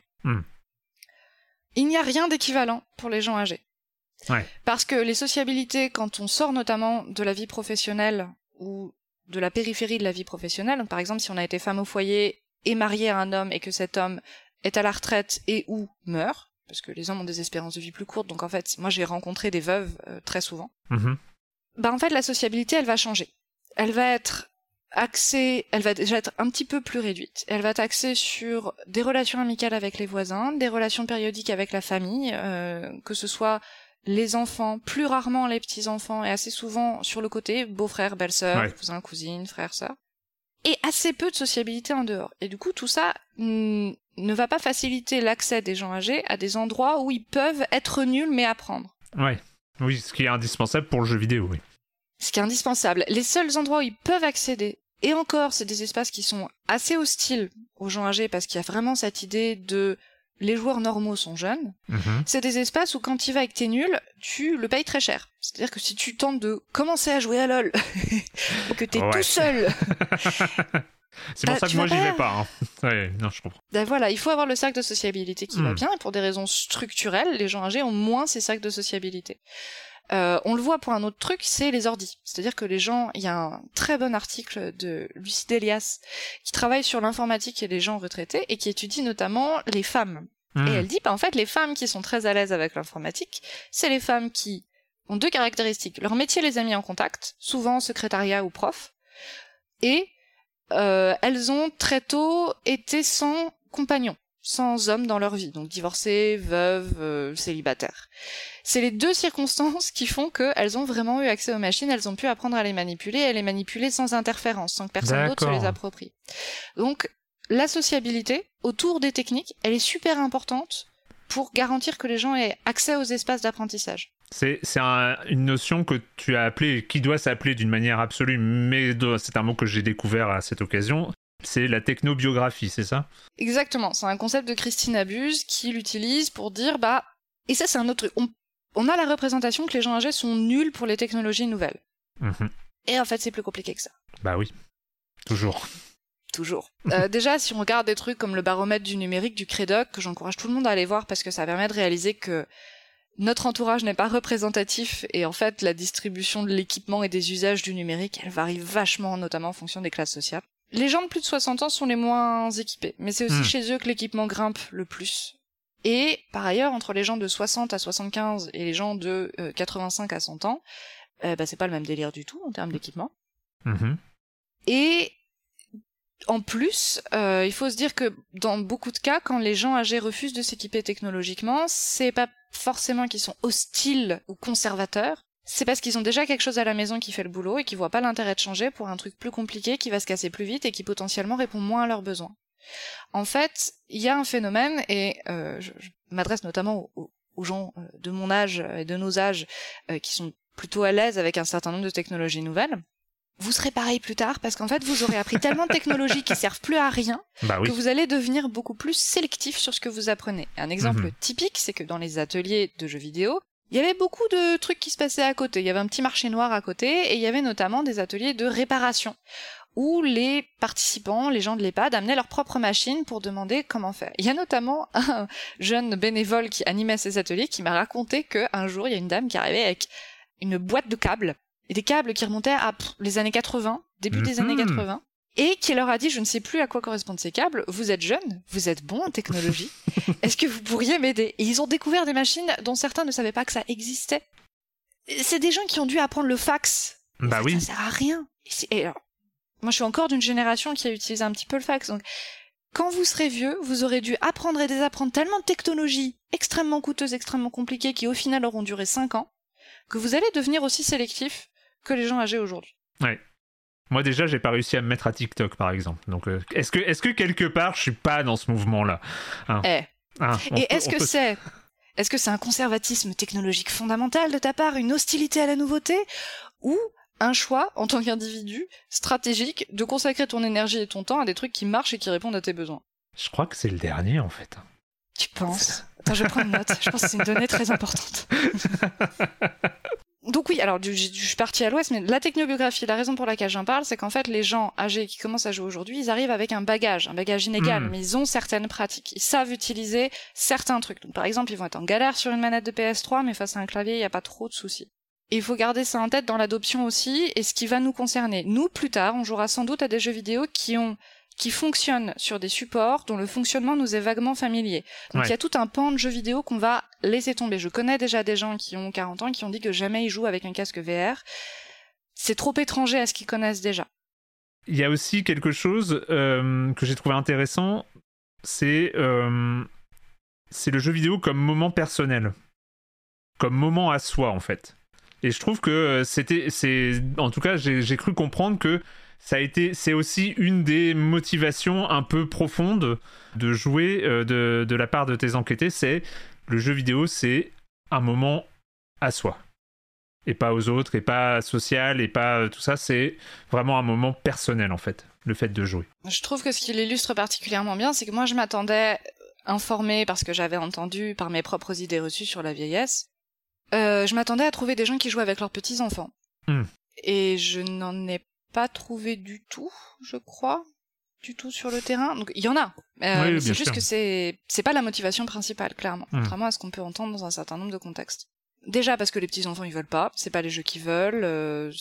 Speaker 2: Il n'y a rien d'équivalent pour les gens âgés. Parce que les sociabilités, quand on sort notamment de la vie professionnelle ou de la périphérie de la vie professionnelle, donc par exemple si on a été femme au foyer et marié à un homme et que cet homme est à la retraite et ou meurt, parce que les hommes ont des espérances de vie plus courtes, donc en fait, moi j'ai rencontré des veuves très souvent. En fait, la sociabilité, elle va changer. Elle va déjà être un petit peu plus réduite. Elle va être axée sur des relations amicales avec les voisins, des relations périodiques avec la famille, que ce soit les enfants, plus rarement les petits-enfants, et assez souvent sur le côté beau-frère, belle-sœur, cousin, cousine, frère, sœur. Et assez peu de sociabilité en dehors. Et du coup, tout ça ne va pas faciliter l'accès des gens âgés à des endroits où ils peuvent être nuls mais apprendre.
Speaker 3: Ouais. Oui, ce qui est indispensable pour le jeu vidéo, oui.
Speaker 2: Ce qui est indispensable. Les seuls endroits où ils peuvent accéder, et encore, c'est des espaces qui sont assez hostiles aux gens âgés parce qu'il y a vraiment cette idée de les joueurs normaux sont jeunes. C'est des espaces où quand tu vas avec tes nuls, tu le payes très cher. C'est-à-dire que si tu tentes de commencer à jouer à LoL ou que t'es tout seul...
Speaker 3: C'est pour ça que moi j'y vais pas. Ouais, non, je comprends.
Speaker 2: Ben voilà, il faut avoir le cercle de sociabilité qui va bien, et pour des raisons structurelles, les gens âgés ont moins ces cercles de sociabilité. On le voit pour un autre truc, c'est les ordis. C'est-à-dire que les gens, il y a un très bon article de Lucie Delias qui travaille sur l'informatique et les gens retraités et qui étudie notamment les femmes. Et elle dit, en fait, les femmes qui sont très à l'aise avec l'informatique, c'est les femmes qui ont 2 caractéristiques. Leur métier les a mis en contact, souvent secrétariat ou prof, et elles ont très tôt été sans compagnon, sans homme dans leur vie, donc divorcées, veuves, célibataires. C'est les 2 circonstances qui font qu'elles ont vraiment eu accès aux machines, elles ont pu apprendre à les manipuler, et les manipuler sans interférence, sans que personne d'autre se les approprie. Donc, la sociabilité autour des techniques, elle est super importante pour garantir que les gens aient accès aux espaces d'apprentissage.
Speaker 3: C'est une notion que tu as appelée, qui doit s'appeler d'une manière absolue, mais c'est un mot que j'ai découvert à cette occasion. C'est la technobiographie, c'est ça ?
Speaker 2: Exactement, c'est un concept de Christine Abuse qui l'utilise pour dire, et ça c'est un autre truc, on a la représentation que les gens âgés sont nuls pour les technologies nouvelles. Et en fait c'est plus compliqué que ça.
Speaker 3: Bah oui, toujours.
Speaker 2: Déjà, si on regarde des trucs comme le baromètre du numérique du Crédoc, que j'encourage tout le monde à aller voir parce que ça permet de réaliser que notre entourage n'est pas représentatif et en fait la distribution de l'équipement et des usages du numérique, elle varie vachement, notamment en fonction des classes sociales. Les gens de plus de 60 ans sont les moins équipés, mais c'est aussi chez eux que l'équipement grimpe le plus. Et par ailleurs, entre les gens de 60 à 75 et les gens de 85 à 100 ans, c'est pas le même délire du tout en termes d'équipement. Et en plus, il faut se dire que dans beaucoup de cas, quand les gens âgés refusent de s'équiper technologiquement, c'est pas forcément qu'ils sont hostiles ou conservateurs, c'est parce qu'ils ont déjà quelque chose à la maison qui fait le boulot et qu'ils voient pas l'intérêt de changer pour un truc plus compliqué qui va se casser plus vite et qui potentiellement répond moins à leurs besoins. En fait, il y a un phénomène, et je m'adresse notamment aux gens de mon âge et de nos âges qui sont plutôt à l'aise avec un certain nombre de technologies nouvelles. Vous serez pareil plus tard parce qu'en fait vous aurez appris tellement de technologies qui servent plus à rien que vous allez devenir beaucoup plus sélectif sur ce que vous apprenez. Un exemple typique, c'est que dans les ateliers de jeux vidéo, il y avait beaucoup de trucs qui se passaient à côté. Il y avait un petit marché noir à côté et il y avait notamment des ateliers de réparation où les participants, les gens de l'EHPAD, amenaient leur propre machine pour demander comment faire. Il y a notamment un jeune bénévole qui animait ces ateliers qui m'a raconté qu'un jour, il y a une dame qui arrivait avec une boîte de câbles, et des câbles qui remontaient à les années 80, début des années 80, et qui leur a dit, je ne sais plus à quoi correspondent ces câbles, vous êtes jeunes, vous êtes bons en technologie, est-ce que vous pourriez m'aider ? Et ils ont découvert des machines dont certains ne savaient pas que ça existait. C'est des gens qui ont dû apprendre le fax. Ça sert à rien. Et alors, moi je suis encore d'une génération qui a utilisé un petit peu le fax, donc quand vous serez vieux, vous aurez dû apprendre et désapprendre tellement de technologies extrêmement coûteuses, extrêmement compliquées, qui au final auront duré 5 ans, que vous allez devenir aussi sélectif que les gens âgés aujourd'hui.
Speaker 3: Ouais. Moi déjà, j'ai pas réussi à me mettre à TikTok, par exemple. Donc, est-ce que quelque part, je suis pas dans ce mouvement-là, hein.
Speaker 2: Est-ce que c'est un conservatisme technologique fondamental de ta part, une hostilité à la nouveauté, ou un choix, en tant qu'individu, stratégique, de consacrer ton énergie et ton temps à des trucs qui marchent et qui répondent à tes besoins ?
Speaker 3: Je crois que c'est le dernier, en fait.
Speaker 2: Tu penses ? Attends, je prends une note. Je pense que c'est une donnée très importante. Donc oui, alors je suis partie à l'ouest, mais la technobiographie, la raison pour laquelle j'en parle, c'est qu'en fait, les gens âgés qui commencent à jouer aujourd'hui, ils arrivent avec un bagage inégal, mais ils ont certaines pratiques. Ils savent utiliser certains trucs. Donc par exemple, ils vont être en galère sur une manette de PS3, mais face à un clavier, il n'y a pas trop de soucis. Et il faut garder ça en tête dans l'adoption aussi, et ce qui va nous concerner. Nous, plus tard, on jouera sans doute à des jeux vidéo qui fonctionnent sur des supports dont le fonctionnement nous est vaguement familier. Donc il y a tout un pan de jeux vidéo qu'on va laisser tomber. Je connais déjà des gens qui ont 40 ans qui ont dit que jamais ils jouent avec un casque VR. C'est trop étranger à ce qu'ils connaissent déjà.
Speaker 3: Il y a aussi quelque chose que j'ai trouvé intéressant, c'est le jeu vidéo comme moment personnel. comme moment à soi, en fait. Et je trouve que en tout cas, j'ai cru comprendre que c'est aussi une des motivations un peu profondes de jouer de la part de tes enquêtés, c'est le jeu vidéo, c'est un moment à soi. Et pas aux autres, et pas social, et pas tout ça, c'est vraiment un moment personnel, en fait, le fait de jouer.
Speaker 2: Je trouve que ce qui l'illustre particulièrement bien, c'est que moi je m'attendais, informée parce que j'avais entendu par mes propres idées reçues sur la vieillesse, je m'attendais à trouver des gens qui jouent avec leurs petits-enfants. Et je n'en ai pas trouvé du tout, je crois, du tout sur le terrain. Donc il y en a,
Speaker 3: oui,
Speaker 2: c'est juste
Speaker 3: sûr.
Speaker 2: que c'est pas la motivation principale, clairement, contrairement à ce qu'on peut entendre dans un certain nombre de contextes. Déjà parce que les petits-enfants ils veulent pas, c'est pas les jeux qu'ils veulent,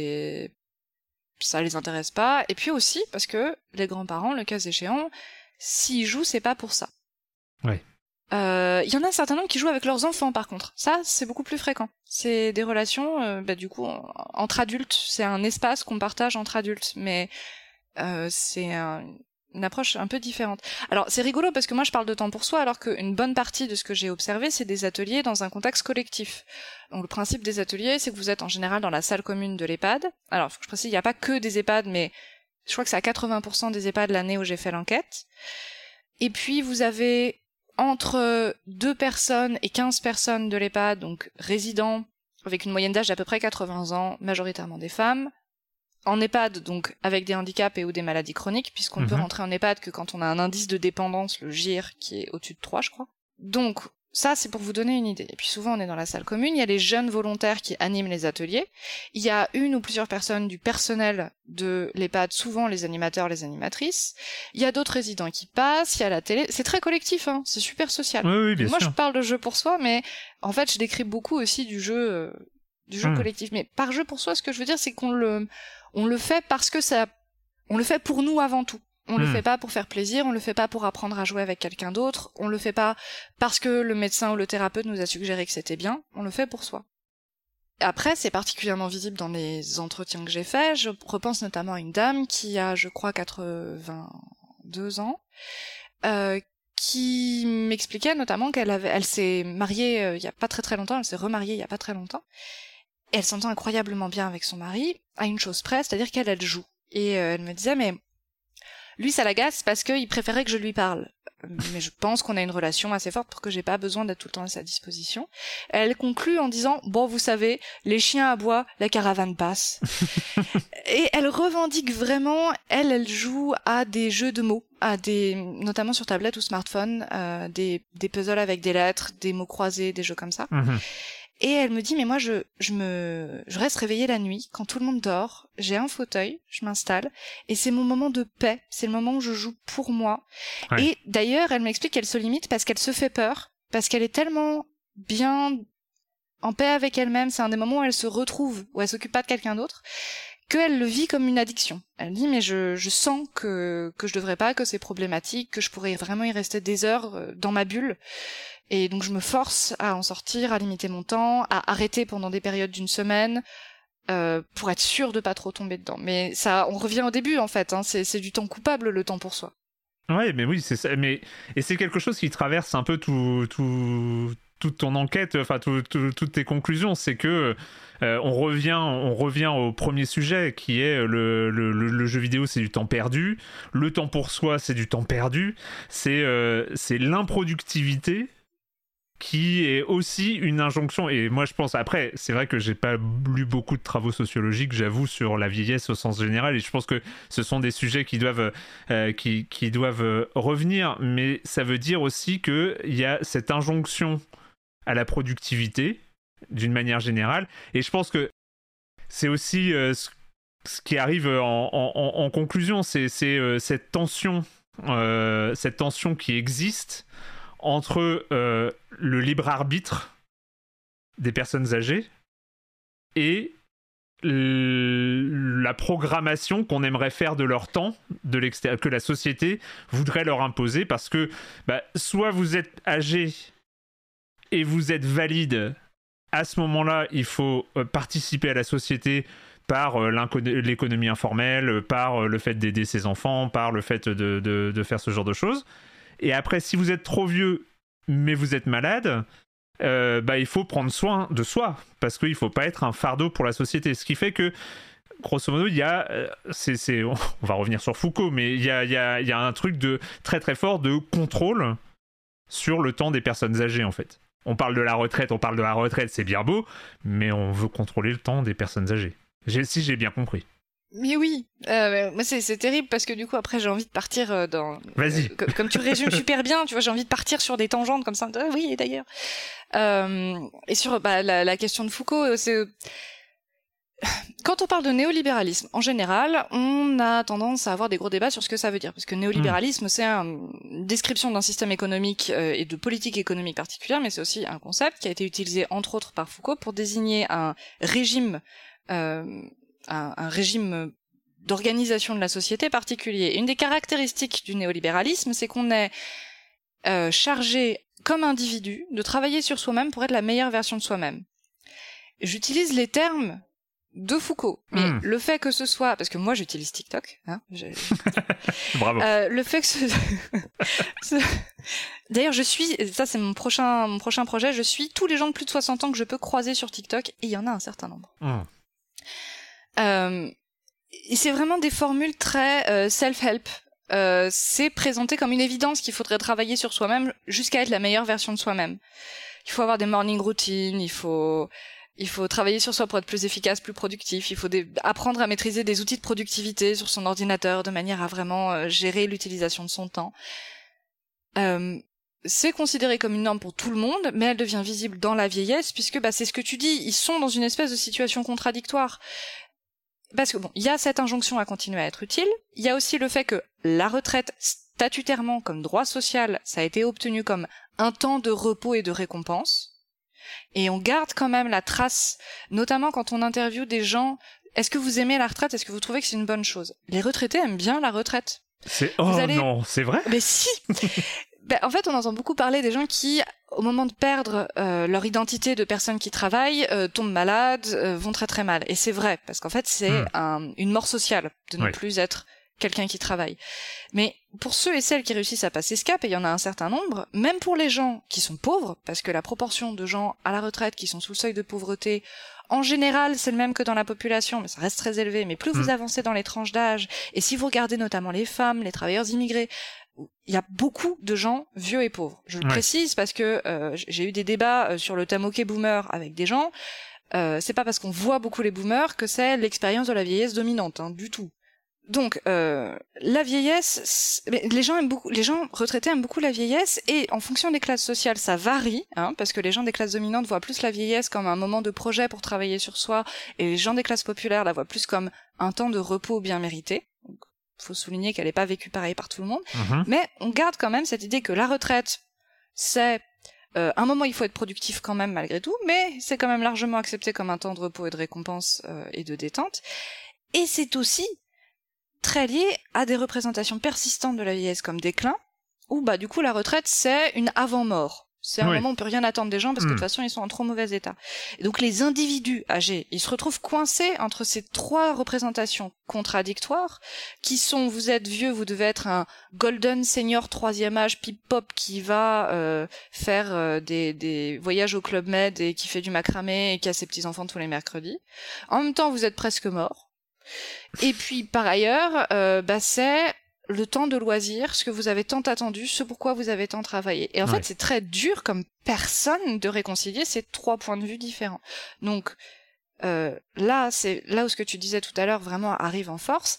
Speaker 2: ça les intéresse pas, et puis aussi parce que les grands-parents, le cas échéant, s'ils jouent, c'est pas pour ça.
Speaker 3: Ouais.
Speaker 2: Il y en a un certain nombre qui jouent avec leurs enfants, par contre. Ça, c'est beaucoup plus fréquent. C'est des relations, du coup, entre adultes. C'est un espace qu'on partage entre adultes, mais c'est une approche un peu différente. Alors, c'est rigolo parce que moi, je parle de temps pour soi, alors qu'une bonne partie de ce que j'ai observé, c'est des ateliers dans un contexte collectif. Donc, le principe des ateliers, c'est que vous êtes en général dans la salle commune de l'EHPAD. Alors, faut que je précise, il n'y a pas que des EHPAD, mais je crois que c'est à 80% des EHPAD l'année où j'ai fait l'enquête. Et puis, vous avez entre 2 personnes et 15 personnes de l'EHPAD, donc résidents, avec une moyenne d'âge d'à peu près 80 ans, majoritairement des femmes. En EHPAD, donc avec des handicaps et ou des maladies chroniques, puisqu'on ne peut rentrer en EHPAD que quand on a un indice de dépendance, le GIR, qui est au-dessus de 3, je crois. Donc, ça, c'est pour vous donner une idée. Et puis souvent, on est dans la salle commune, il y a les jeunes volontaires qui animent les ateliers, il y a une ou plusieurs personnes du personnel de l'EHPAD, souvent les animateurs, les animatrices, il y a d'autres résidents qui passent, il y a la télé, c'est très collectif, hein, c'est super social.
Speaker 3: Oui, bien
Speaker 2: Moi,
Speaker 3: sûr.
Speaker 2: je parle de jeu pour soi, mais en fait, je décris beaucoup aussi du jeu collectif. Mais par jeu pour soi, ce que je veux dire, c'est qu'on le fait parce que on le fait pour nous avant tout. On le fait pas pour faire plaisir, on le fait pas pour apprendre à jouer avec quelqu'un d'autre, on le fait pas parce que le médecin ou le thérapeute nous a suggéré que c'était bien, on le fait pour soi. Après, c'est particulièrement visible dans les entretiens que j'ai faits. Je repense notamment à une dame qui a, je crois, 82 ans, qui m'expliquait notamment elle s'est mariée il y a pas très très longtemps, elle s'est remariée il y a pas très longtemps, et elle s'entend incroyablement bien avec son mari, à une chose près, c'est-à-dire qu'elle joue. Et elle me disait, mais lui, ça l'agace parce qu'il préférait que je lui parle. Mais je pense qu'on a une relation assez forte pour que j'ai pas besoin d'être tout le temps à sa disposition. Elle conclut en disant, bon, vous savez, les chiens aboient, la caravane passe. Et elle revendique vraiment, elle joue à des jeux de mots, notamment sur tablette ou smartphone, des puzzles avec des lettres, des mots croisés, des jeux comme ça. Et elle me dit, mais moi, je reste réveillée la nuit, quand tout le monde dort, j'ai un fauteuil, je m'installe, et c'est mon moment de paix, c'est le moment où je joue pour moi. Ouais. Et d'ailleurs, elle m'explique qu'elle se limite parce qu'elle se fait peur, parce qu'elle est tellement bien en paix avec elle-même, c'est un des moments où elle se retrouve, où elle s'occupe pas de quelqu'un d'autre, qu'elle le vit comme une addiction. Elle dit, mais je sens que je devrais pas, que c'est problématique, que je pourrais vraiment y rester des heures dans ma bulle. Et donc je me force à en sortir, à limiter mon temps, à arrêter pendant des périodes d'une semaine, pour être sûr de pas trop tomber dedans. Mais ça, on revient au début en fait, hein, c'est du temps coupable, le temps pour soi.
Speaker 3: Ouais, mais oui, c'est ça. Et c'est quelque chose qui traverse un peu toute ton enquête, enfin toutes tes conclusions, c'est que on revient au premier sujet qui est le jeu vidéo, c'est du temps perdu. Le temps pour soi, c'est du temps perdu. C'est l'improductivité qui est aussi une injonction. Et moi, je pense, après, c'est vrai que j'ai pas lu beaucoup de travaux sociologiques, j'avoue, sur la vieillesse au sens général, et je pense que ce sont des sujets qui doivent revenir, mais ça veut dire aussi qu'il y a cette injonction à la productivité, d'une manière générale, et je pense que c'est aussi ce qui arrive en conclusion, c'est cette tension qui existe entre le libre arbitre des personnes âgées et la programmation qu'on aimerait faire de leur temps, de l'extérieur, que la société voudrait leur imposer, parce que soit vous êtes âgé et vous êtes valide, à ce moment-là, il faut participer à la société par l'économie informelle, par le fait d'aider ses enfants, par le fait de faire ce genre de choses. Et après, si vous êtes trop vieux, mais vous êtes malade, il faut prendre soin de soi, parce qu'il faut pas être un fardeau pour la société. Ce qui fait que, grosso modo, il y a, on va revenir sur Foucault, mais il y a un truc de très très fort de contrôle sur le temps des personnes âgées, en fait. On parle de la retraite, c'est bien beau, mais on veut contrôler le temps des personnes âgées. Si j'ai bien compris.
Speaker 2: Mais oui, moi c'est terrible parce que du coup après j'ai envie de partir dans...
Speaker 3: Vas-y.
Speaker 2: Comme tu résumes super bien, tu vois, j'ai envie de partir sur des tangentes comme ça. Oui, et d'ailleurs. Et sur la question de Foucault, c'est... Quand on parle de néolibéralisme, en général, on a tendance à avoir des gros débats sur ce que ça veut dire. Parce que néolibéralisme, c'est une description d'un système économique et de politique économique particulière, mais c'est aussi un concept qui a été utilisé, entre autres, par Foucault pour désigner un régime un régime d'organisation de la société particulier. Une des caractéristiques du néolibéralisme, c'est qu'on est chargé, comme individu, de travailler sur soi-même pour être la meilleure version de soi-même. J'utilise les termes de Foucault, mais le fait que ce soit... Parce que moi, j'utilise TikTok. Hein,
Speaker 3: Bravo.
Speaker 2: Le fait que D'ailleurs, ça c'est mon prochain projet, je suis tous les gens de plus de 60 ans que je peux croiser sur TikTok, et il y en a un certain nombre. Et c'est vraiment des formules très self-help. C'est présenté comme une évidence qu'il faudrait travailler sur soi-même jusqu'à être la meilleure version de soi-même. Il faut avoir des morning routines, il faut travailler sur soi pour être plus efficace, plus productif, il faut apprendre à maîtriser des outils de productivité sur son ordinateur de manière à vraiment gérer l'utilisation de son temps. C'est considéré comme une norme pour tout le monde, mais elle devient visible dans la vieillesse puisque c'est ce que tu dis, ils sont dans une espèce de situation contradictoire. Parce que il y a cette injonction à continuer à être utile, il y a aussi le fait que la retraite, statutairement comme droit social, ça a été obtenu comme un temps de repos et de récompense, et on garde quand même la trace, notamment quand on interviewe des gens, est-ce que vous aimez la retraite, est-ce que vous trouvez que c'est une bonne chose? Les retraités aiment bien la retraite.
Speaker 3: Non, c'est vrai?
Speaker 2: Mais si. En fait, on entend beaucoup parler des gens qui, au moment de perdre leur identité de personnes qui travaillent, tombent malades, vont très très mal. Et c'est vrai, parce qu'en fait, c'est une mort sociale de ne plus être quelqu'un qui travaille. Mais pour ceux et celles qui réussissent à passer ce cap, et il y en a un certain nombre, même pour les gens qui sont pauvres, parce que la proportion de gens à la retraite qui sont sous le seuil de pauvreté, en général, c'est le même que dans la population, mais ça reste très élevé. Mais plus vous avancez dans les tranches d'âge, et si vous regardez notamment les femmes, les travailleurs immigrés, il y a beaucoup de gens vieux et pauvres. Je le précise parce que j'ai eu des débats sur le thème OK Boomer avec des gens. C'est pas parce qu'on voit beaucoup les boomers que c'est l'expérience de la vieillesse dominante, du tout. Donc la vieillesse, les gens retraités aiment beaucoup la vieillesse, et en fonction des classes sociales ça varie, parce que les gens des classes dominantes voient plus la vieillesse comme un moment de projet pour travailler sur soi, et les gens des classes populaires la voient plus comme un temps de repos bien mérité. Donc, faut souligner qu'elle n'est pas vécue pareil par tout le monde, mais on garde quand même cette idée que la retraite c'est un moment où il faut être productif quand même malgré tout, mais c'est quand même largement accepté comme un temps de repos et de récompense et de détente, et c'est aussi très lié à des représentations persistantes de la vieillesse comme déclin, où du coup la retraite c'est une avant-mort. C'est un moment où on peut rien attendre des gens parce que de toute façon ils sont en trop mauvais état. Et donc les individus âgés, ils se retrouvent coincés entre ces trois représentations contradictoires qui sont: vous êtes vieux, vous devez être un golden senior 3e âge pip-pop qui va faire des voyages au Club Med et qui fait du macramé et qui a ses petits-enfants tous les mercredis. En même temps, vous êtes presque mort. Et puis par ailleurs, c'est le temps de loisir, ce que vous avez tant attendu, ce pourquoi vous avez tant travaillé. Et en fait, c'est très dur comme personne de réconcilier ces trois points de vue différents. Donc là, c'est là où ce que tu disais tout à l'heure vraiment arrive en force.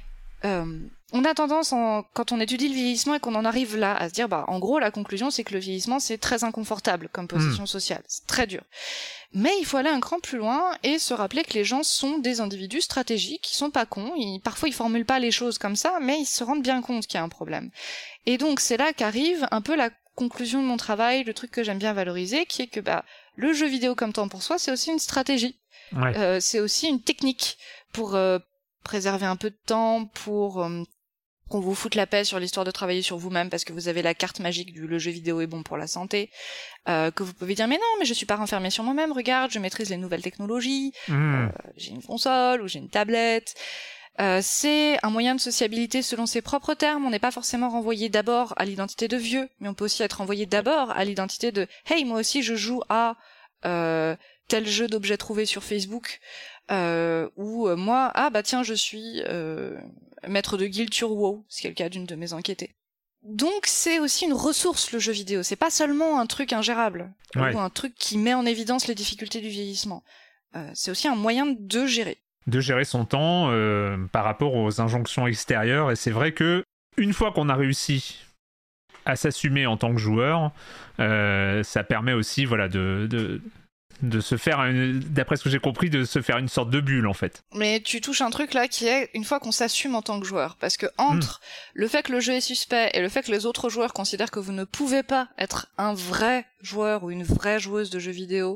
Speaker 2: On a tendance, quand on étudie le vieillissement et qu'on en arrive là, à se dire, en gros, la conclusion, c'est que le vieillissement, c'est très inconfortable comme position sociale. C'est très dur. Mais il faut aller un cran plus loin et se rappeler que les gens sont des individus stratégiques, qui sont pas cons. Parfois, ils formulent pas les choses comme ça, mais ils se rendent bien compte qu'il y a un problème. Et donc, c'est là qu'arrive un peu la conclusion de mon travail, le truc que j'aime bien valoriser, qui est que, le jeu vidéo comme temps pour soi, c'est aussi une stratégie. C'est aussi une technique pour préserver un peu de temps, pour qu'on vous foute la paix sur l'histoire de travailler sur vous-même parce que vous avez la carte magique du le jeu vidéo est bon pour la santé, que vous pouvez dire mais non, mais je suis pas renfermé sur moi-même, regarde, je maîtrise les nouvelles technologies, j'ai une console ou j'ai une tablette. C'est un moyen de sociabilité selon ses propres termes. On n'est pas forcément renvoyé d'abord à l'identité de vieux, mais on peut aussi être renvoyé d'abord à l'identité de « Hey, moi aussi je joue à tel jeu d'objets trouvés sur Facebook ». Ou moi, ah bah tiens, je suis maître de guilde sur WoW, ce qui est le cas d'une de mes enquêtées. Donc c'est aussi une ressource, le jeu vidéo. C'est pas seulement un truc ingérable, ou un truc qui met en évidence les difficultés du vieillissement. C'est aussi un moyen de gérer. De gérer
Speaker 3: son temps par rapport aux injonctions extérieures. Et c'est vrai que une fois qu'on a réussi à s'assumer en tant que joueur, ça permet aussi, voilà, de se faire, d'après ce que j'ai compris, de se faire une sorte de bulle en fait.
Speaker 2: Mais tu touches un truc là qui est une fois qu'on s'assume en tant que joueur, parce que entre le fait que le jeu est suspect et le fait que les autres joueurs considèrent que vous ne pouvez pas être un vrai joueur ou une vraie joueuse de jeux vidéo,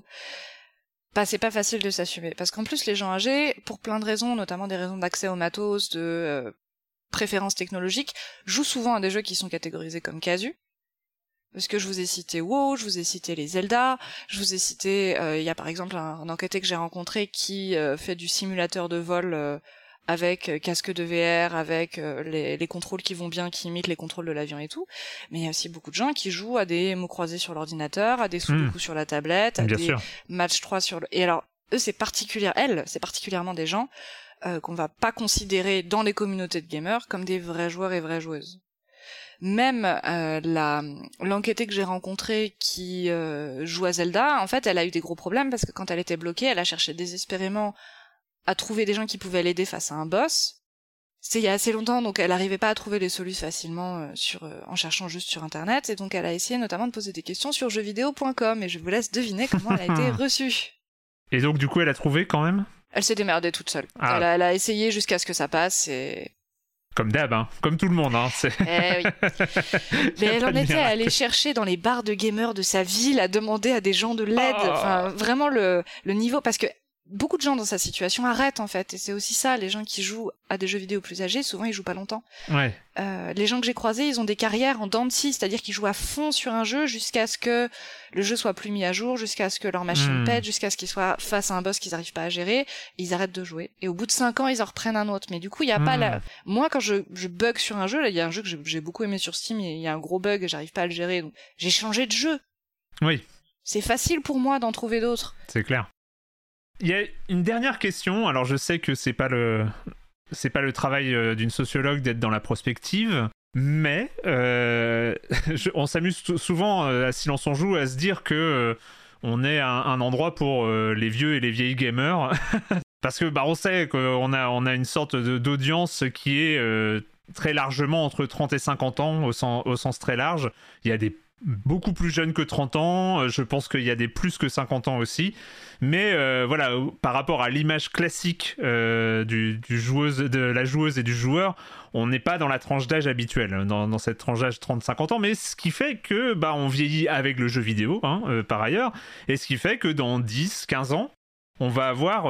Speaker 2: bah c'est pas facile de s'assumer. Parce qu'en plus les gens âgés, pour plein de raisons, notamment des raisons d'accès au matos, de préférences technologiques, jouent souvent à des jeux qui sont catégorisés comme casus. Parce que je vous ai cité WoW, je vous ai cité les Zelda, je vous ai cité, il y a par exemple un enquêté que j'ai rencontré qui fait du simulateur de vol avec casque de VR, avec les contrôles qui vont bien, qui imitent les contrôles de l'avion et tout. Mais il y a aussi beaucoup de gens qui jouent à des mots croisés sur l'ordinateur, à des sudoku sur la tablette, à des match 3 sur le... Et alors, eux, c'est particulièrement des gens qu'on va pas considérer dans les communautés de gamers comme des vrais joueurs et vraies joueuses. Même l'enquêtée que j'ai rencontrée qui joue à Zelda, en fait, elle a eu des gros problèmes parce que quand elle était bloquée, elle a cherché désespérément à trouver des gens qui pouvaient l'aider face à un boss. C'était il y a assez longtemps, donc elle n'arrivait pas à trouver les solutions facilement en cherchant juste sur Internet, et donc elle a essayé notamment de poser des questions sur jeuxvideo.com, et je vous laisse deviner comment elle a été reçue.
Speaker 3: Et donc du coup, elle a trouvé quand même ?
Speaker 2: Elle s'est démerdée toute seule. Elle a essayé jusqu'à ce que ça passe, et...
Speaker 3: Comme d'hab, hein. Comme tout le monde. Hein.
Speaker 2: Oui. Mais elle en était à aller chercher dans les bars de gamers de sa ville, à demander à des gens de l'aide. Enfin, vraiment le niveau... Parce que beaucoup de gens dans sa situation arrêtent, en fait. Et c'est aussi ça, les gens qui jouent à des jeux vidéo plus âgés, souvent ils jouent pas longtemps.
Speaker 3: Ouais.
Speaker 2: Les gens que j'ai croisés, ils ont des carrières en dents de scie, c'est-à-dire qu'ils jouent à fond sur un jeu jusqu'à ce que le jeu soit plus mis à jour, jusqu'à ce que leur machine pète, jusqu'à ce qu'ils soient face à un boss qu'ils n'arrivent pas à gérer, et ils arrêtent de jouer. Et au bout de 5 ans, ils en reprennent un autre. Mais du coup, il y a pas la... Moi, quand je bug sur un jeu, là, il y a un jeu que j'ai beaucoup aimé sur Steam, il y a un gros bug, et j'arrive pas à le gérer, donc j'ai changé de jeu.
Speaker 3: Oui.
Speaker 2: C'est facile pour moi d'en trouver d'autres.
Speaker 3: C'est clair. Il y a une dernière question. Alors, je sais que c'est pas le travail d'une sociologue d'être dans la prospective, mais on s'amuse souvent à Silence on Joue à se dire que on est un endroit pour les vieux et les vieilles gamers, parce que on sait qu'on a une sorte d'audience qui est très largement entre 30 et 50 ans au sens très large. Il y a des beaucoup plus jeunes que 30 ans, je pense qu'il y a des plus que 50 ans aussi, mais voilà, par rapport à l'image classique de la joueuse et du joueur, on n'est pas dans la tranche d'âge habituelle, dans cette tranche d'âge 30-50 ans, mais ce qui fait que on vieillit avec le jeu vidéo, par ailleurs, et ce qui fait que dans 10-15 ans, on va avoir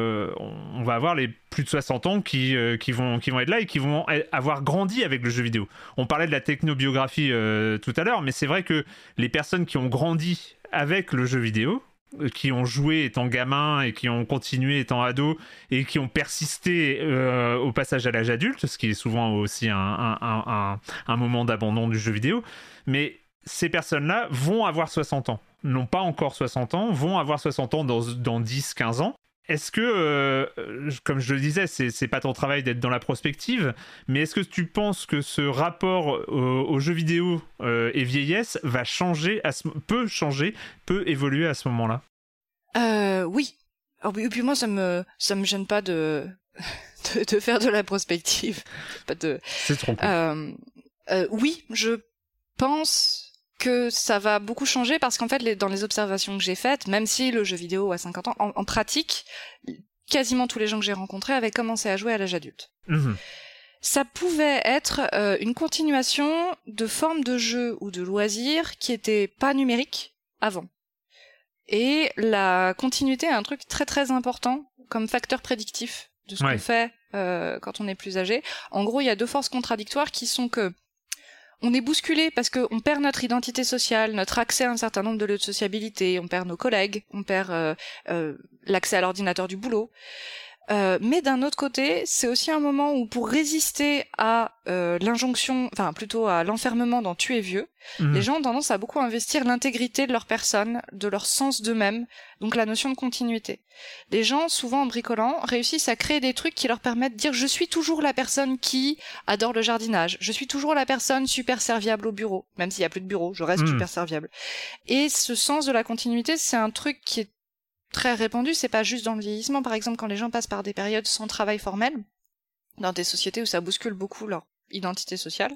Speaker 3: les plus de 60 ans qui vont être là et qui vont avoir grandi avec le jeu vidéo. On parlait de la technobiographie tout à l'heure, mais c'est vrai que les personnes qui ont grandi avec le jeu vidéo, qui ont joué étant gamin et qui ont continué étant ados et qui ont persisté au passage à l'âge adulte, ce qui est souvent aussi un moment d'abandon du jeu vidéo, mais ces personnes-là vont avoir 60 ans. N'ont pas encore 60 ans, vont avoir 60 ans dans 10-15 ans. Est-ce que, comme je le disais, c'est pas ton travail d'être dans la prospective, mais est-ce que tu penses que ce rapport aux jeux vidéo et vieillesse va changer, peut évoluer à ce moment-là ?
Speaker 2: Oui. Alors, et puis moi, ça me gêne pas de faire de la prospective.
Speaker 3: C'est trop cool.
Speaker 2: Oui, je pense que ça va beaucoup changer parce qu'en fait, dans les observations que j'ai faites, même si le jeu vidéo a 50 ans, en pratique, quasiment tous les gens que j'ai rencontrés avaient commencé à jouer à l'âge adulte. Ça pouvait être une continuation de formes de jeux ou de loisirs qui étaient pas numériques avant. Et la continuité est un truc très très important comme facteur prédictif de ce qu'on fait quand on est plus âgé. En gros, il y a deux forces contradictoires qui sont que on est bousculé parce qu'on perd notre identité sociale, notre accès à un certain nombre de lieux de sociabilité, on perd nos collègues, on perd l'accès à l'ordinateur du boulot. Mais d'un autre côté, c'est aussi un moment où pour résister à l'injonction, enfin plutôt à l'enfermement dans tu es vieux, les gens ont tendance à beaucoup investir l'intégrité de leur personne, de leur sens d'eux-mêmes, donc la notion de continuité. Les gens, souvent en bricolant, réussissent à créer des trucs qui leur permettent de dire je suis toujours la personne qui adore le jardinage, je suis toujours la personne super serviable au bureau, même s'il y a plus de bureau, je reste super serviable. Et ce sens de la continuité, c'est un truc qui est très répandu, c'est pas juste dans le vieillissement, par exemple quand les gens passent par des périodes sans travail formel, dans des sociétés où ça bouscule beaucoup leur identité sociale,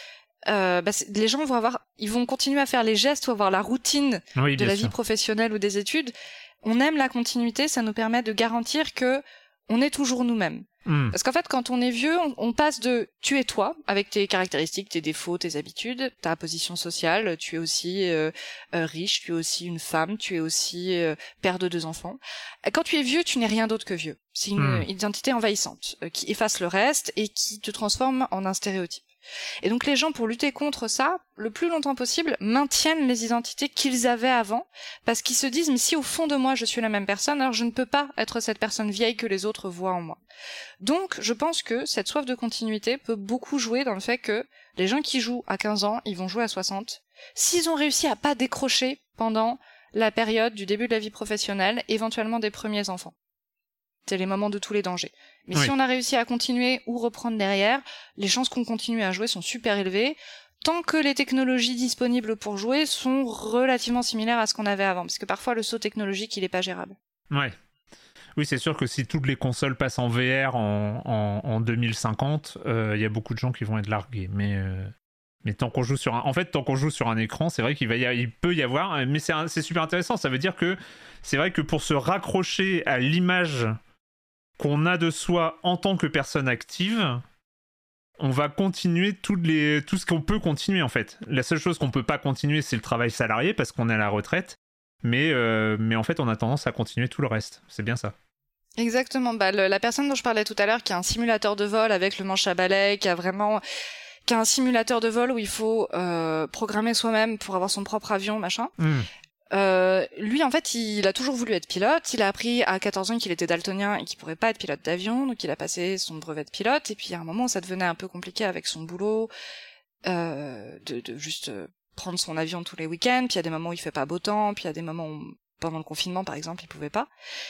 Speaker 2: les gens ils vont continuer à faire les gestes ou avoir la routine de la vie professionnelle ou des études. On aime la continuité, ça nous permet de garantir que on est toujours nous-mêmes. Parce qu'en fait, quand on est vieux, on passe de tu es toi, avec tes caractéristiques, tes défauts, tes habitudes, ta position sociale, tu es aussi riche, tu es aussi une femme, tu es aussi père de 2 enfants. Quand tu es vieux, tu n'es rien d'autre que vieux. C'est une identité envahissante qui efface le reste et qui te transforme en un stéréotype. Et donc les gens, pour lutter contre ça, le plus longtemps possible, maintiennent les identités qu'ils avaient avant, parce qu'ils se disent, mais si au fond de moi je suis la même personne, alors je ne peux pas être cette personne vieille que les autres voient en moi. Donc je pense que cette soif de continuité peut beaucoup jouer dans le fait que les gens qui jouent à 15 ans, ils vont jouer à 60. S'ils ont réussi à pas décrocher pendant la période du début de la vie professionnelle, éventuellement des premiers enfants. C'est les moments de tous les dangers. Mais si on a réussi à continuer ou reprendre derrière, les chances qu'on continue à jouer sont super élevées, tant que les technologies disponibles pour jouer sont relativement similaires à ce qu'on avait avant, parce que parfois le saut technologique, il est pas gérable.
Speaker 3: Ouais. Oui, c'est sûr que si toutes les consoles passent en VR en 2050, y a beaucoup de gens qui vont être largués. Mais tant qu'on joue sur un écran, c'est vrai il peut y avoir, mais c'est super intéressant. Ça veut dire que c'est vrai que pour se raccrocher à l'image qu'on a de soi en tant que personne active, on va continuer tout ce qu'on peut continuer en fait. La seule chose qu'on peut pas continuer, c'est le travail salarié parce qu'on est à la retraite. Mais en fait, on a tendance à continuer tout le reste. C'est bien ça.
Speaker 2: Exactement. La personne dont je parlais tout à l'heure, qui a un simulateur de vol avec le manche à balai, qui a un simulateur de vol où il faut programmer soi-même pour avoir son propre avion, machin. Lui, en fait, il a toujours voulu être pilote. Il a appris à 14 ans qu'il était daltonien et qu'il pourrait pas être pilote d'avion, donc il a passé son brevet de pilote. Et puis à un moment, ça devenait un peu compliqué avec son boulot, de juste prendre son avion tous les week-ends. Puis il y a des moments où il fait pas beau temps, puis il y a des moments où, pendant le confinement, par exemple, il pouvait pas.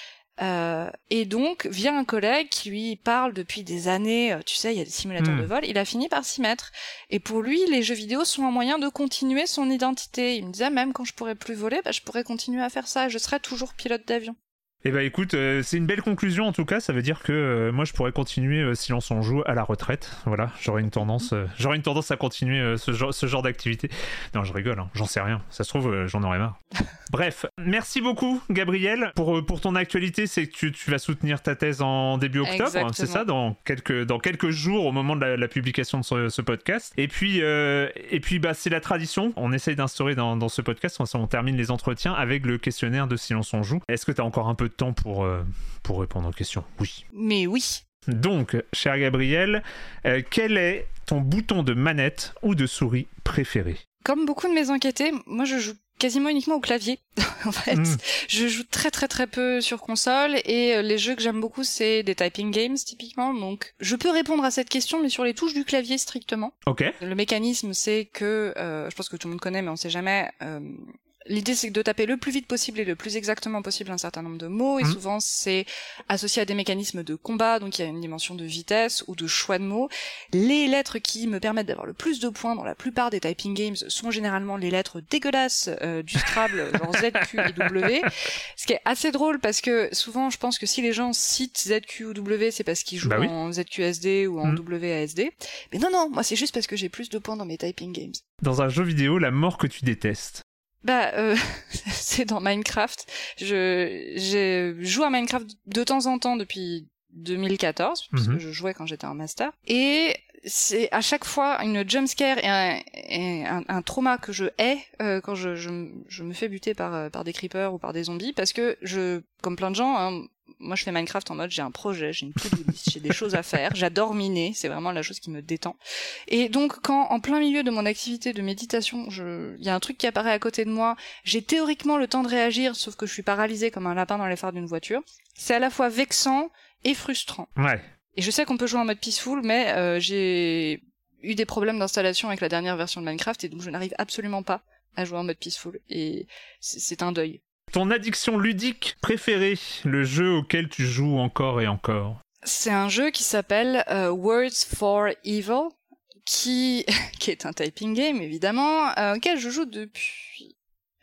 Speaker 2: Et donc, via un collègue qui lui parle depuis des années, tu sais, il y a des simulateurs de vol, il a fini par s'y mettre. Et pour lui, les jeux vidéo sont un moyen de continuer son identité. Il me disait, même quand je pourrais plus voler, je pourrais continuer à faire ça, je serais toujours pilote d'avion.
Speaker 3: Eh ben écoute, c'est une belle conclusion en tout cas, ça veut dire que moi je pourrais continuer Silence on joue à la retraite, voilà, j'aurais une tendance à continuer ce genre d'activité. Non, je rigole, hein, j'en sais rien, ça se trouve j'en aurais marre. Bref, merci beaucoup Gabriel pour ton actualité, c'est que tu vas soutenir ta thèse en début octobre. Exactement. C'est ça, dans quelques jours au moment de la publication de ce podcast. Et puis c'est la tradition, on essaye d'instaurer dans ce podcast, on termine les entretiens avec le questionnaire de Silence on joue. Est-ce que tu as encore un peu de temps pour répondre aux questions? Oui.
Speaker 2: Mais oui.
Speaker 3: Donc, cher Gabriel, quel est ton bouton de manette ou de souris préféré?
Speaker 2: Comme beaucoup de mes enquêtés, moi je joue quasiment uniquement au clavier. En fait, je joue très très très peu sur console et les jeux que j'aime beaucoup c'est des typing games typiquement. Donc je peux répondre à cette question mais sur les touches du clavier strictement.
Speaker 3: Ok.
Speaker 2: Le mécanisme c'est que, je pense que tout le monde connaît mais on sait jamais... L'idée, c'est de taper le plus vite possible et le plus exactement possible un certain nombre de mots, et souvent c'est associé à des mécanismes de combat, donc il y a une dimension de vitesse ou de choix de mots. Les lettres qui me permettent d'avoir le plus de points dans la plupart des typing games sont généralement les lettres dégueulasses du Scrabble, genre Z, Q et W, ce qui est assez drôle parce que souvent je pense que si les gens citent Z, Q ou W, c'est parce qu'ils jouent en ZQSD ou en WASD. Mais non, moi c'est juste parce que j'ai plus de points dans mes typing games.
Speaker 3: Dans un jeu vidéo, la mort que tu détestes?
Speaker 2: C'est dans Minecraft. Je joue à Minecraft de temps en temps depuis 2014, parce que je jouais quand j'étais en master. Et c'est à chaque fois une jumpscare et un trauma que je hais quand je me fais buter par des creepers ou par des zombies, parce que comme plein de gens, moi je fais Minecraft en mode j'ai un projet, j'ai une to-do list, j'ai des choses à faire, j'adore miner, c'est vraiment la chose qui me détend. Et donc quand en plein milieu de mon activité de méditation, il y a un truc qui apparaît à côté de moi, j'ai théoriquement le temps de réagir, sauf que je suis paralysée comme un lapin dans les phares d'une voiture, c'est à la fois vexant et frustrant.
Speaker 3: Ouais.
Speaker 2: Et je sais qu'on peut jouer en mode peaceful, mais j'ai eu des problèmes d'installation avec la dernière version de Minecraft, et donc je n'arrive absolument pas à jouer en mode peaceful, et c'est un deuil.
Speaker 3: Ton addiction ludique préférée, le jeu auquel tu joues encore et encore?
Speaker 2: C'est un jeu qui s'appelle Words for Evil, qui est un typing game évidemment, auquel je joue depuis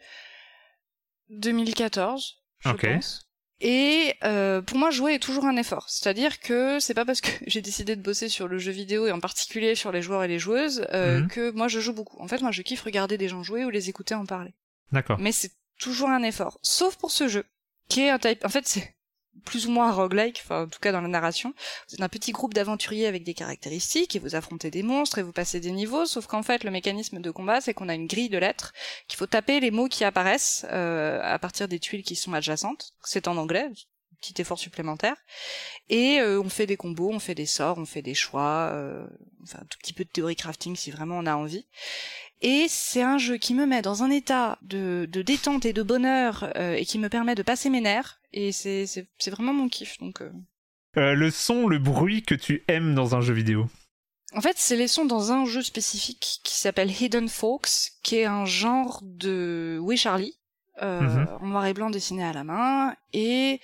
Speaker 2: 2014, je pense. Et pour moi, jouer est toujours un effort. C'est-à-dire que c'est pas parce que j'ai décidé de bosser sur le jeu vidéo et en particulier sur les joueurs et les joueuses que moi je joue beaucoup. En fait, moi je kiffe regarder des gens jouer ou les écouter en parler.
Speaker 3: D'accord.
Speaker 2: Mais c'est toujours un effort. Sauf pour ce jeu, qui est un type... En fait, c'est plus ou moins un roguelike, enfin en tout cas dans la narration. Vous êtes un petit groupe d'aventuriers avec des caractéristiques et vous affrontez des monstres et vous passez des niveaux, sauf qu'en fait le mécanisme de combat c'est qu'on a une grille de lettres qu'il faut taper les mots qui apparaissent à partir des tuiles qui sont adjacentes. C'est en anglais, petit effort supplémentaire. Et on fait des combos, on fait des sorts, on fait des choix, enfin un tout petit peu de théorie crafting si vraiment on a envie. Et c'est un jeu qui me met dans un état de détente et de bonheur et qui me permet de passer mes nerfs. Et c'est vraiment mon kiff. Donc,
Speaker 3: le son, le bruit que tu aimes dans un jeu vidéo?
Speaker 2: En fait, c'est les sons dans un jeu spécifique qui s'appelle Hidden Folks, qui est un genre de Oui Charlie, en noir et blanc dessiné à la main. Et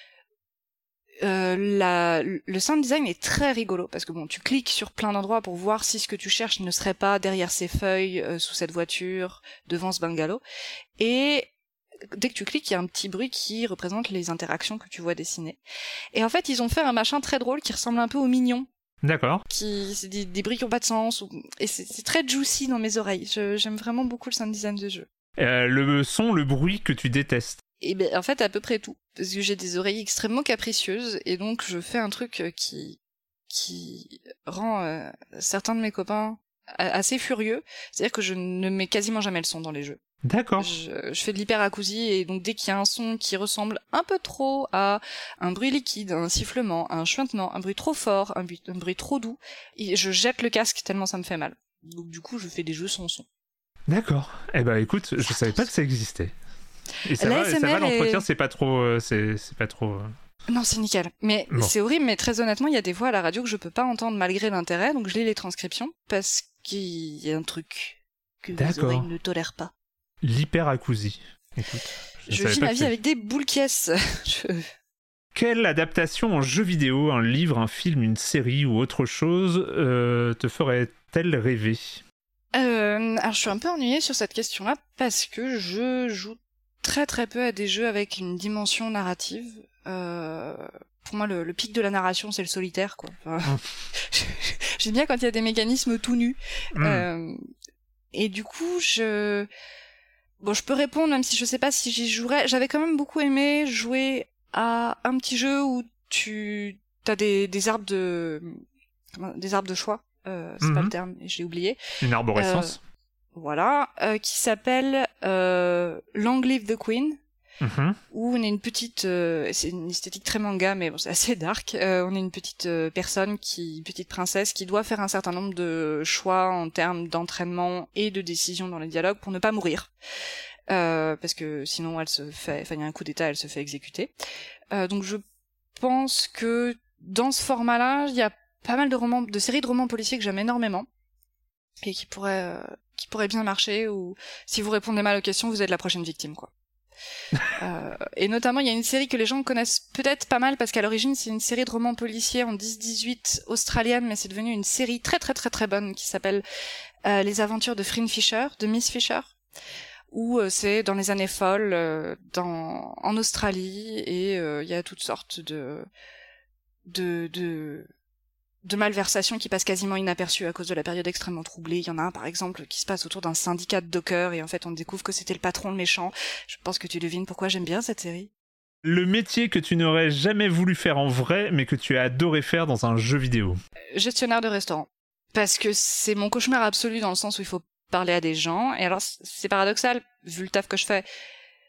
Speaker 2: le sound design est très rigolo parce que bon, tu cliques sur plein d'endroits pour voir si ce que tu cherches ne serait pas derrière ces feuilles, sous cette voiture, devant ce bungalow. Et dès que tu cliques, il y a un petit bruit qui représente les interactions que tu vois dessinées. Et en fait, ils ont fait un machin très drôle qui ressemble un peu aux Mignons.
Speaker 3: D'accord.
Speaker 2: C'est des bruits qui n'ont pas de sens. Et c'est très juicy dans mes oreilles. J'aime vraiment beaucoup le sound design de jeu.
Speaker 3: Le son, le bruit que tu détestes?
Speaker 2: Et ben en fait à peu près tout, parce que j'ai des oreilles extrêmement capricieuses et donc je fais un truc qui rend certains de mes copains assez furieux, c'est-à-dire que je ne mets quasiment jamais le son dans les jeux.
Speaker 3: D'accord.
Speaker 2: Je fais de l'hyperacousie et donc dès qu'il y a un son qui ressemble un peu trop à un bruit liquide, un sifflement, un chuintement, un bruit trop fort, un bruit trop doux, je jette le casque tellement ça me fait mal. Donc du coup je fais des jeux sans son.
Speaker 3: D'accord. Eh ben écoute, je savais pas que ça existait. Et ça va l'entretien, c'est pas trop... c'est pas trop...
Speaker 2: Non, c'est nickel. Mais bon. C'est horrible, mais très honnêtement, il y a des voix à la radio que je peux pas entendre malgré l'intérêt, donc je lis les transcriptions, parce qu'il y a un truc que mes oreilles ne tolèrent pas.
Speaker 3: L'hyperacousie. Écoute,
Speaker 2: je vis ma vie avec des boules caisses.
Speaker 3: Quelle adaptation en jeu vidéo, un livre, un film, une série ou autre chose te ferait-elle rêver?
Speaker 2: Alors je suis un peu ennuyée sur cette question-là, parce que je joue très très peu à des jeux avec une dimension narrative. Pour moi, le pic de la narration, c'est le solitaire, quoi. Enfin, j'aime bien quand il y a des mécanismes tout nus. Et du coup, je peux répondre, même si je sais pas si j'y jouerais. J'avais quand même beaucoup aimé jouer à un petit jeu où t'as des arbres de choix. C'est pas le terme, je l'ai oublié.
Speaker 3: Une arborescence.
Speaker 2: Voilà, qui s'appelle Long Live the Queen, où on est une petite, c'est une esthétique très manga, mais bon, c'est assez dark. On est une petite petite princesse qui doit faire un certain nombre de choix en termes d'entraînement et de décisions dans les dialogues pour ne pas mourir, parce que sinon il y a un coup d'état, elle se fait exécuter. Donc je pense que dans ce format-là, il y a pas mal de séries de romans policiers que j'aime énormément et qui pourraient bien marcher, ou si vous répondez mal aux questions, vous êtes la prochaine victime, quoi. Et notamment, il y a une série que les gens connaissent peut-être pas mal parce qu'à l'origine, c'est une série de romans policiers en 10-18 australienne, mais c'est devenu une série très très très très bonne qui s'appelle Les aventures de Frin Fisher, de Miss Fisher, où c'est dans les années folles en Australie, et il y a toutes sortes de malversations qui passent quasiment inaperçues à cause de la période extrêmement troublée. Il y en a un, par exemple, qui se passe autour d'un syndicat de dockers, et en fait, on découvre que c'était le patron, le méchant. Je pense que tu devines pourquoi j'aime bien cette série.
Speaker 3: Le métier que tu n'aurais jamais voulu faire en vrai, mais que tu as adoré faire dans un jeu vidéo.
Speaker 2: Gestionnaire de restaurant. Parce que c'est mon cauchemar absolu, dans le sens où il faut parler à des gens. Et alors, c'est paradoxal, vu le taf que je fais.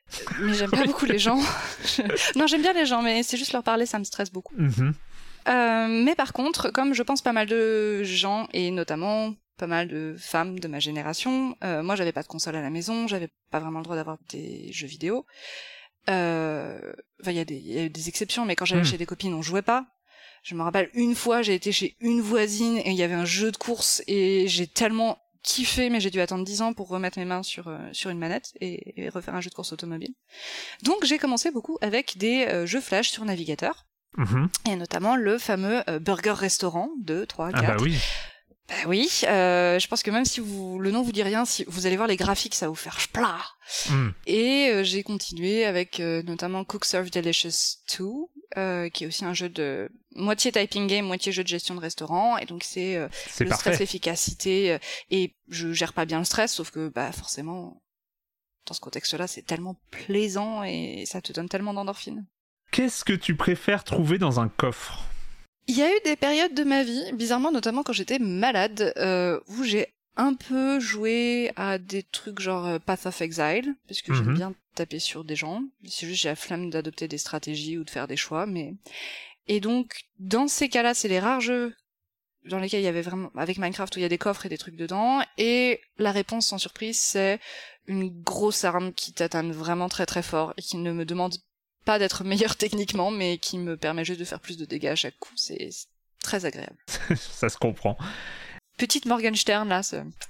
Speaker 2: Mais j'aime pas beaucoup les gens. Non, j'aime bien les gens, mais c'est juste leur parler, ça me stresse beaucoup. Mais par contre, comme je pense pas mal de gens, et notamment pas mal de femmes de ma génération, moi j'avais pas de console à la maison, j'avais pas vraiment le droit d'avoir des jeux vidéo. Il y a des exceptions, mais quand j'allais chez des copines, on jouait pas. Je me rappelle une fois, j'ai été chez une voisine et il y avait un jeu de course et j'ai tellement kiffé, mais j'ai dû attendre 10 ans pour remettre mes mains sur une manette et refaire un jeu de course automobile. Donc j'ai commencé beaucoup avec des jeux flash sur navigateur, et notamment le fameux Burger Restaurant 2, 3, 4.
Speaker 3: Ah bah oui.
Speaker 2: Bah oui, je pense que même si le nom vous dit rien, si vous allez voir les graphiques, ça va vous faire splat. Et j'ai continué avec notamment Cook Serve Delicious 2, qui est aussi un jeu de moitié typing game, moitié jeu de gestion de restaurant, et donc c'est le
Speaker 3: parfait.
Speaker 2: stress, l'efficacité, et je gère pas bien le stress, sauf que bah forcément dans ce contexte-là, c'est tellement plaisant et ça te donne tellement d'endorphines.
Speaker 3: Qu'est-ce que tu préfères trouver dans un coffre ?
Speaker 2: Il y a eu des périodes de ma vie, bizarrement notamment quand j'étais malade, où j'ai un peu joué à des trucs genre Path of Exile, parce que j'aime bien taper sur des gens. C'est juste j'ai la flemme d'adopter des stratégies ou de faire des choix, mais... Et donc, dans ces cas-là, c'est les rares jeux dans lesquels il y avait vraiment, avec Minecraft, où il y a des coffres et des trucs dedans, et la réponse, sans surprise, c'est une grosse arme qui t'atteint vraiment très très fort, et qui ne me demande pas d'être meilleur techniquement, mais qui me permet juste de faire plus de dégâts à chaque coup. C'est très agréable.
Speaker 3: Ça se comprend.
Speaker 2: Petite Morgenstern, là,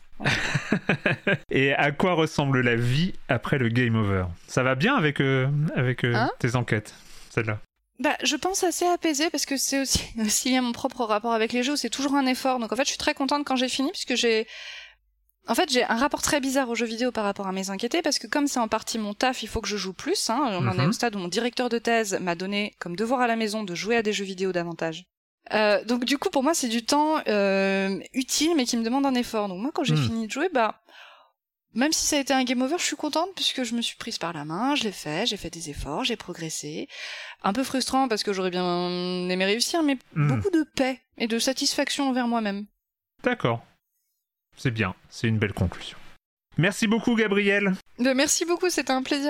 Speaker 3: Et à quoi ressemble la vie après le game over ? Ça va bien avec tes enquêtes, celle-là ?
Speaker 2: Bah, je pense assez apaisé, parce que c'est aussi lié à mon propre rapport avec les jeux, c'est toujours un effort. Donc en fait, je suis très contente quand j'ai fini, puisque j'ai un rapport très bizarre aux jeux vidéo par rapport à mes enquêtés, parce que comme c'est en partie mon taf, il faut que je joue plus. On en est au stade où mon directeur de thèse m'a donné comme devoir à la maison de jouer à des jeux vidéo davantage. Donc du coup, pour moi, c'est du temps utile, mais qui me demande un effort. Donc moi, quand j'ai fini de jouer, bah, même si ça a été un game over, je suis contente, puisque je me suis prise par la main, je l'ai fait, j'ai fait des efforts, j'ai progressé. Un peu frustrant, parce que j'aurais bien aimé réussir, mais beaucoup de paix et de satisfaction envers moi-même.
Speaker 3: D'accord. C'est bien, c'est une belle conclusion. Merci beaucoup, Gabriel.
Speaker 2: Merci beaucoup, c'était un plaisir.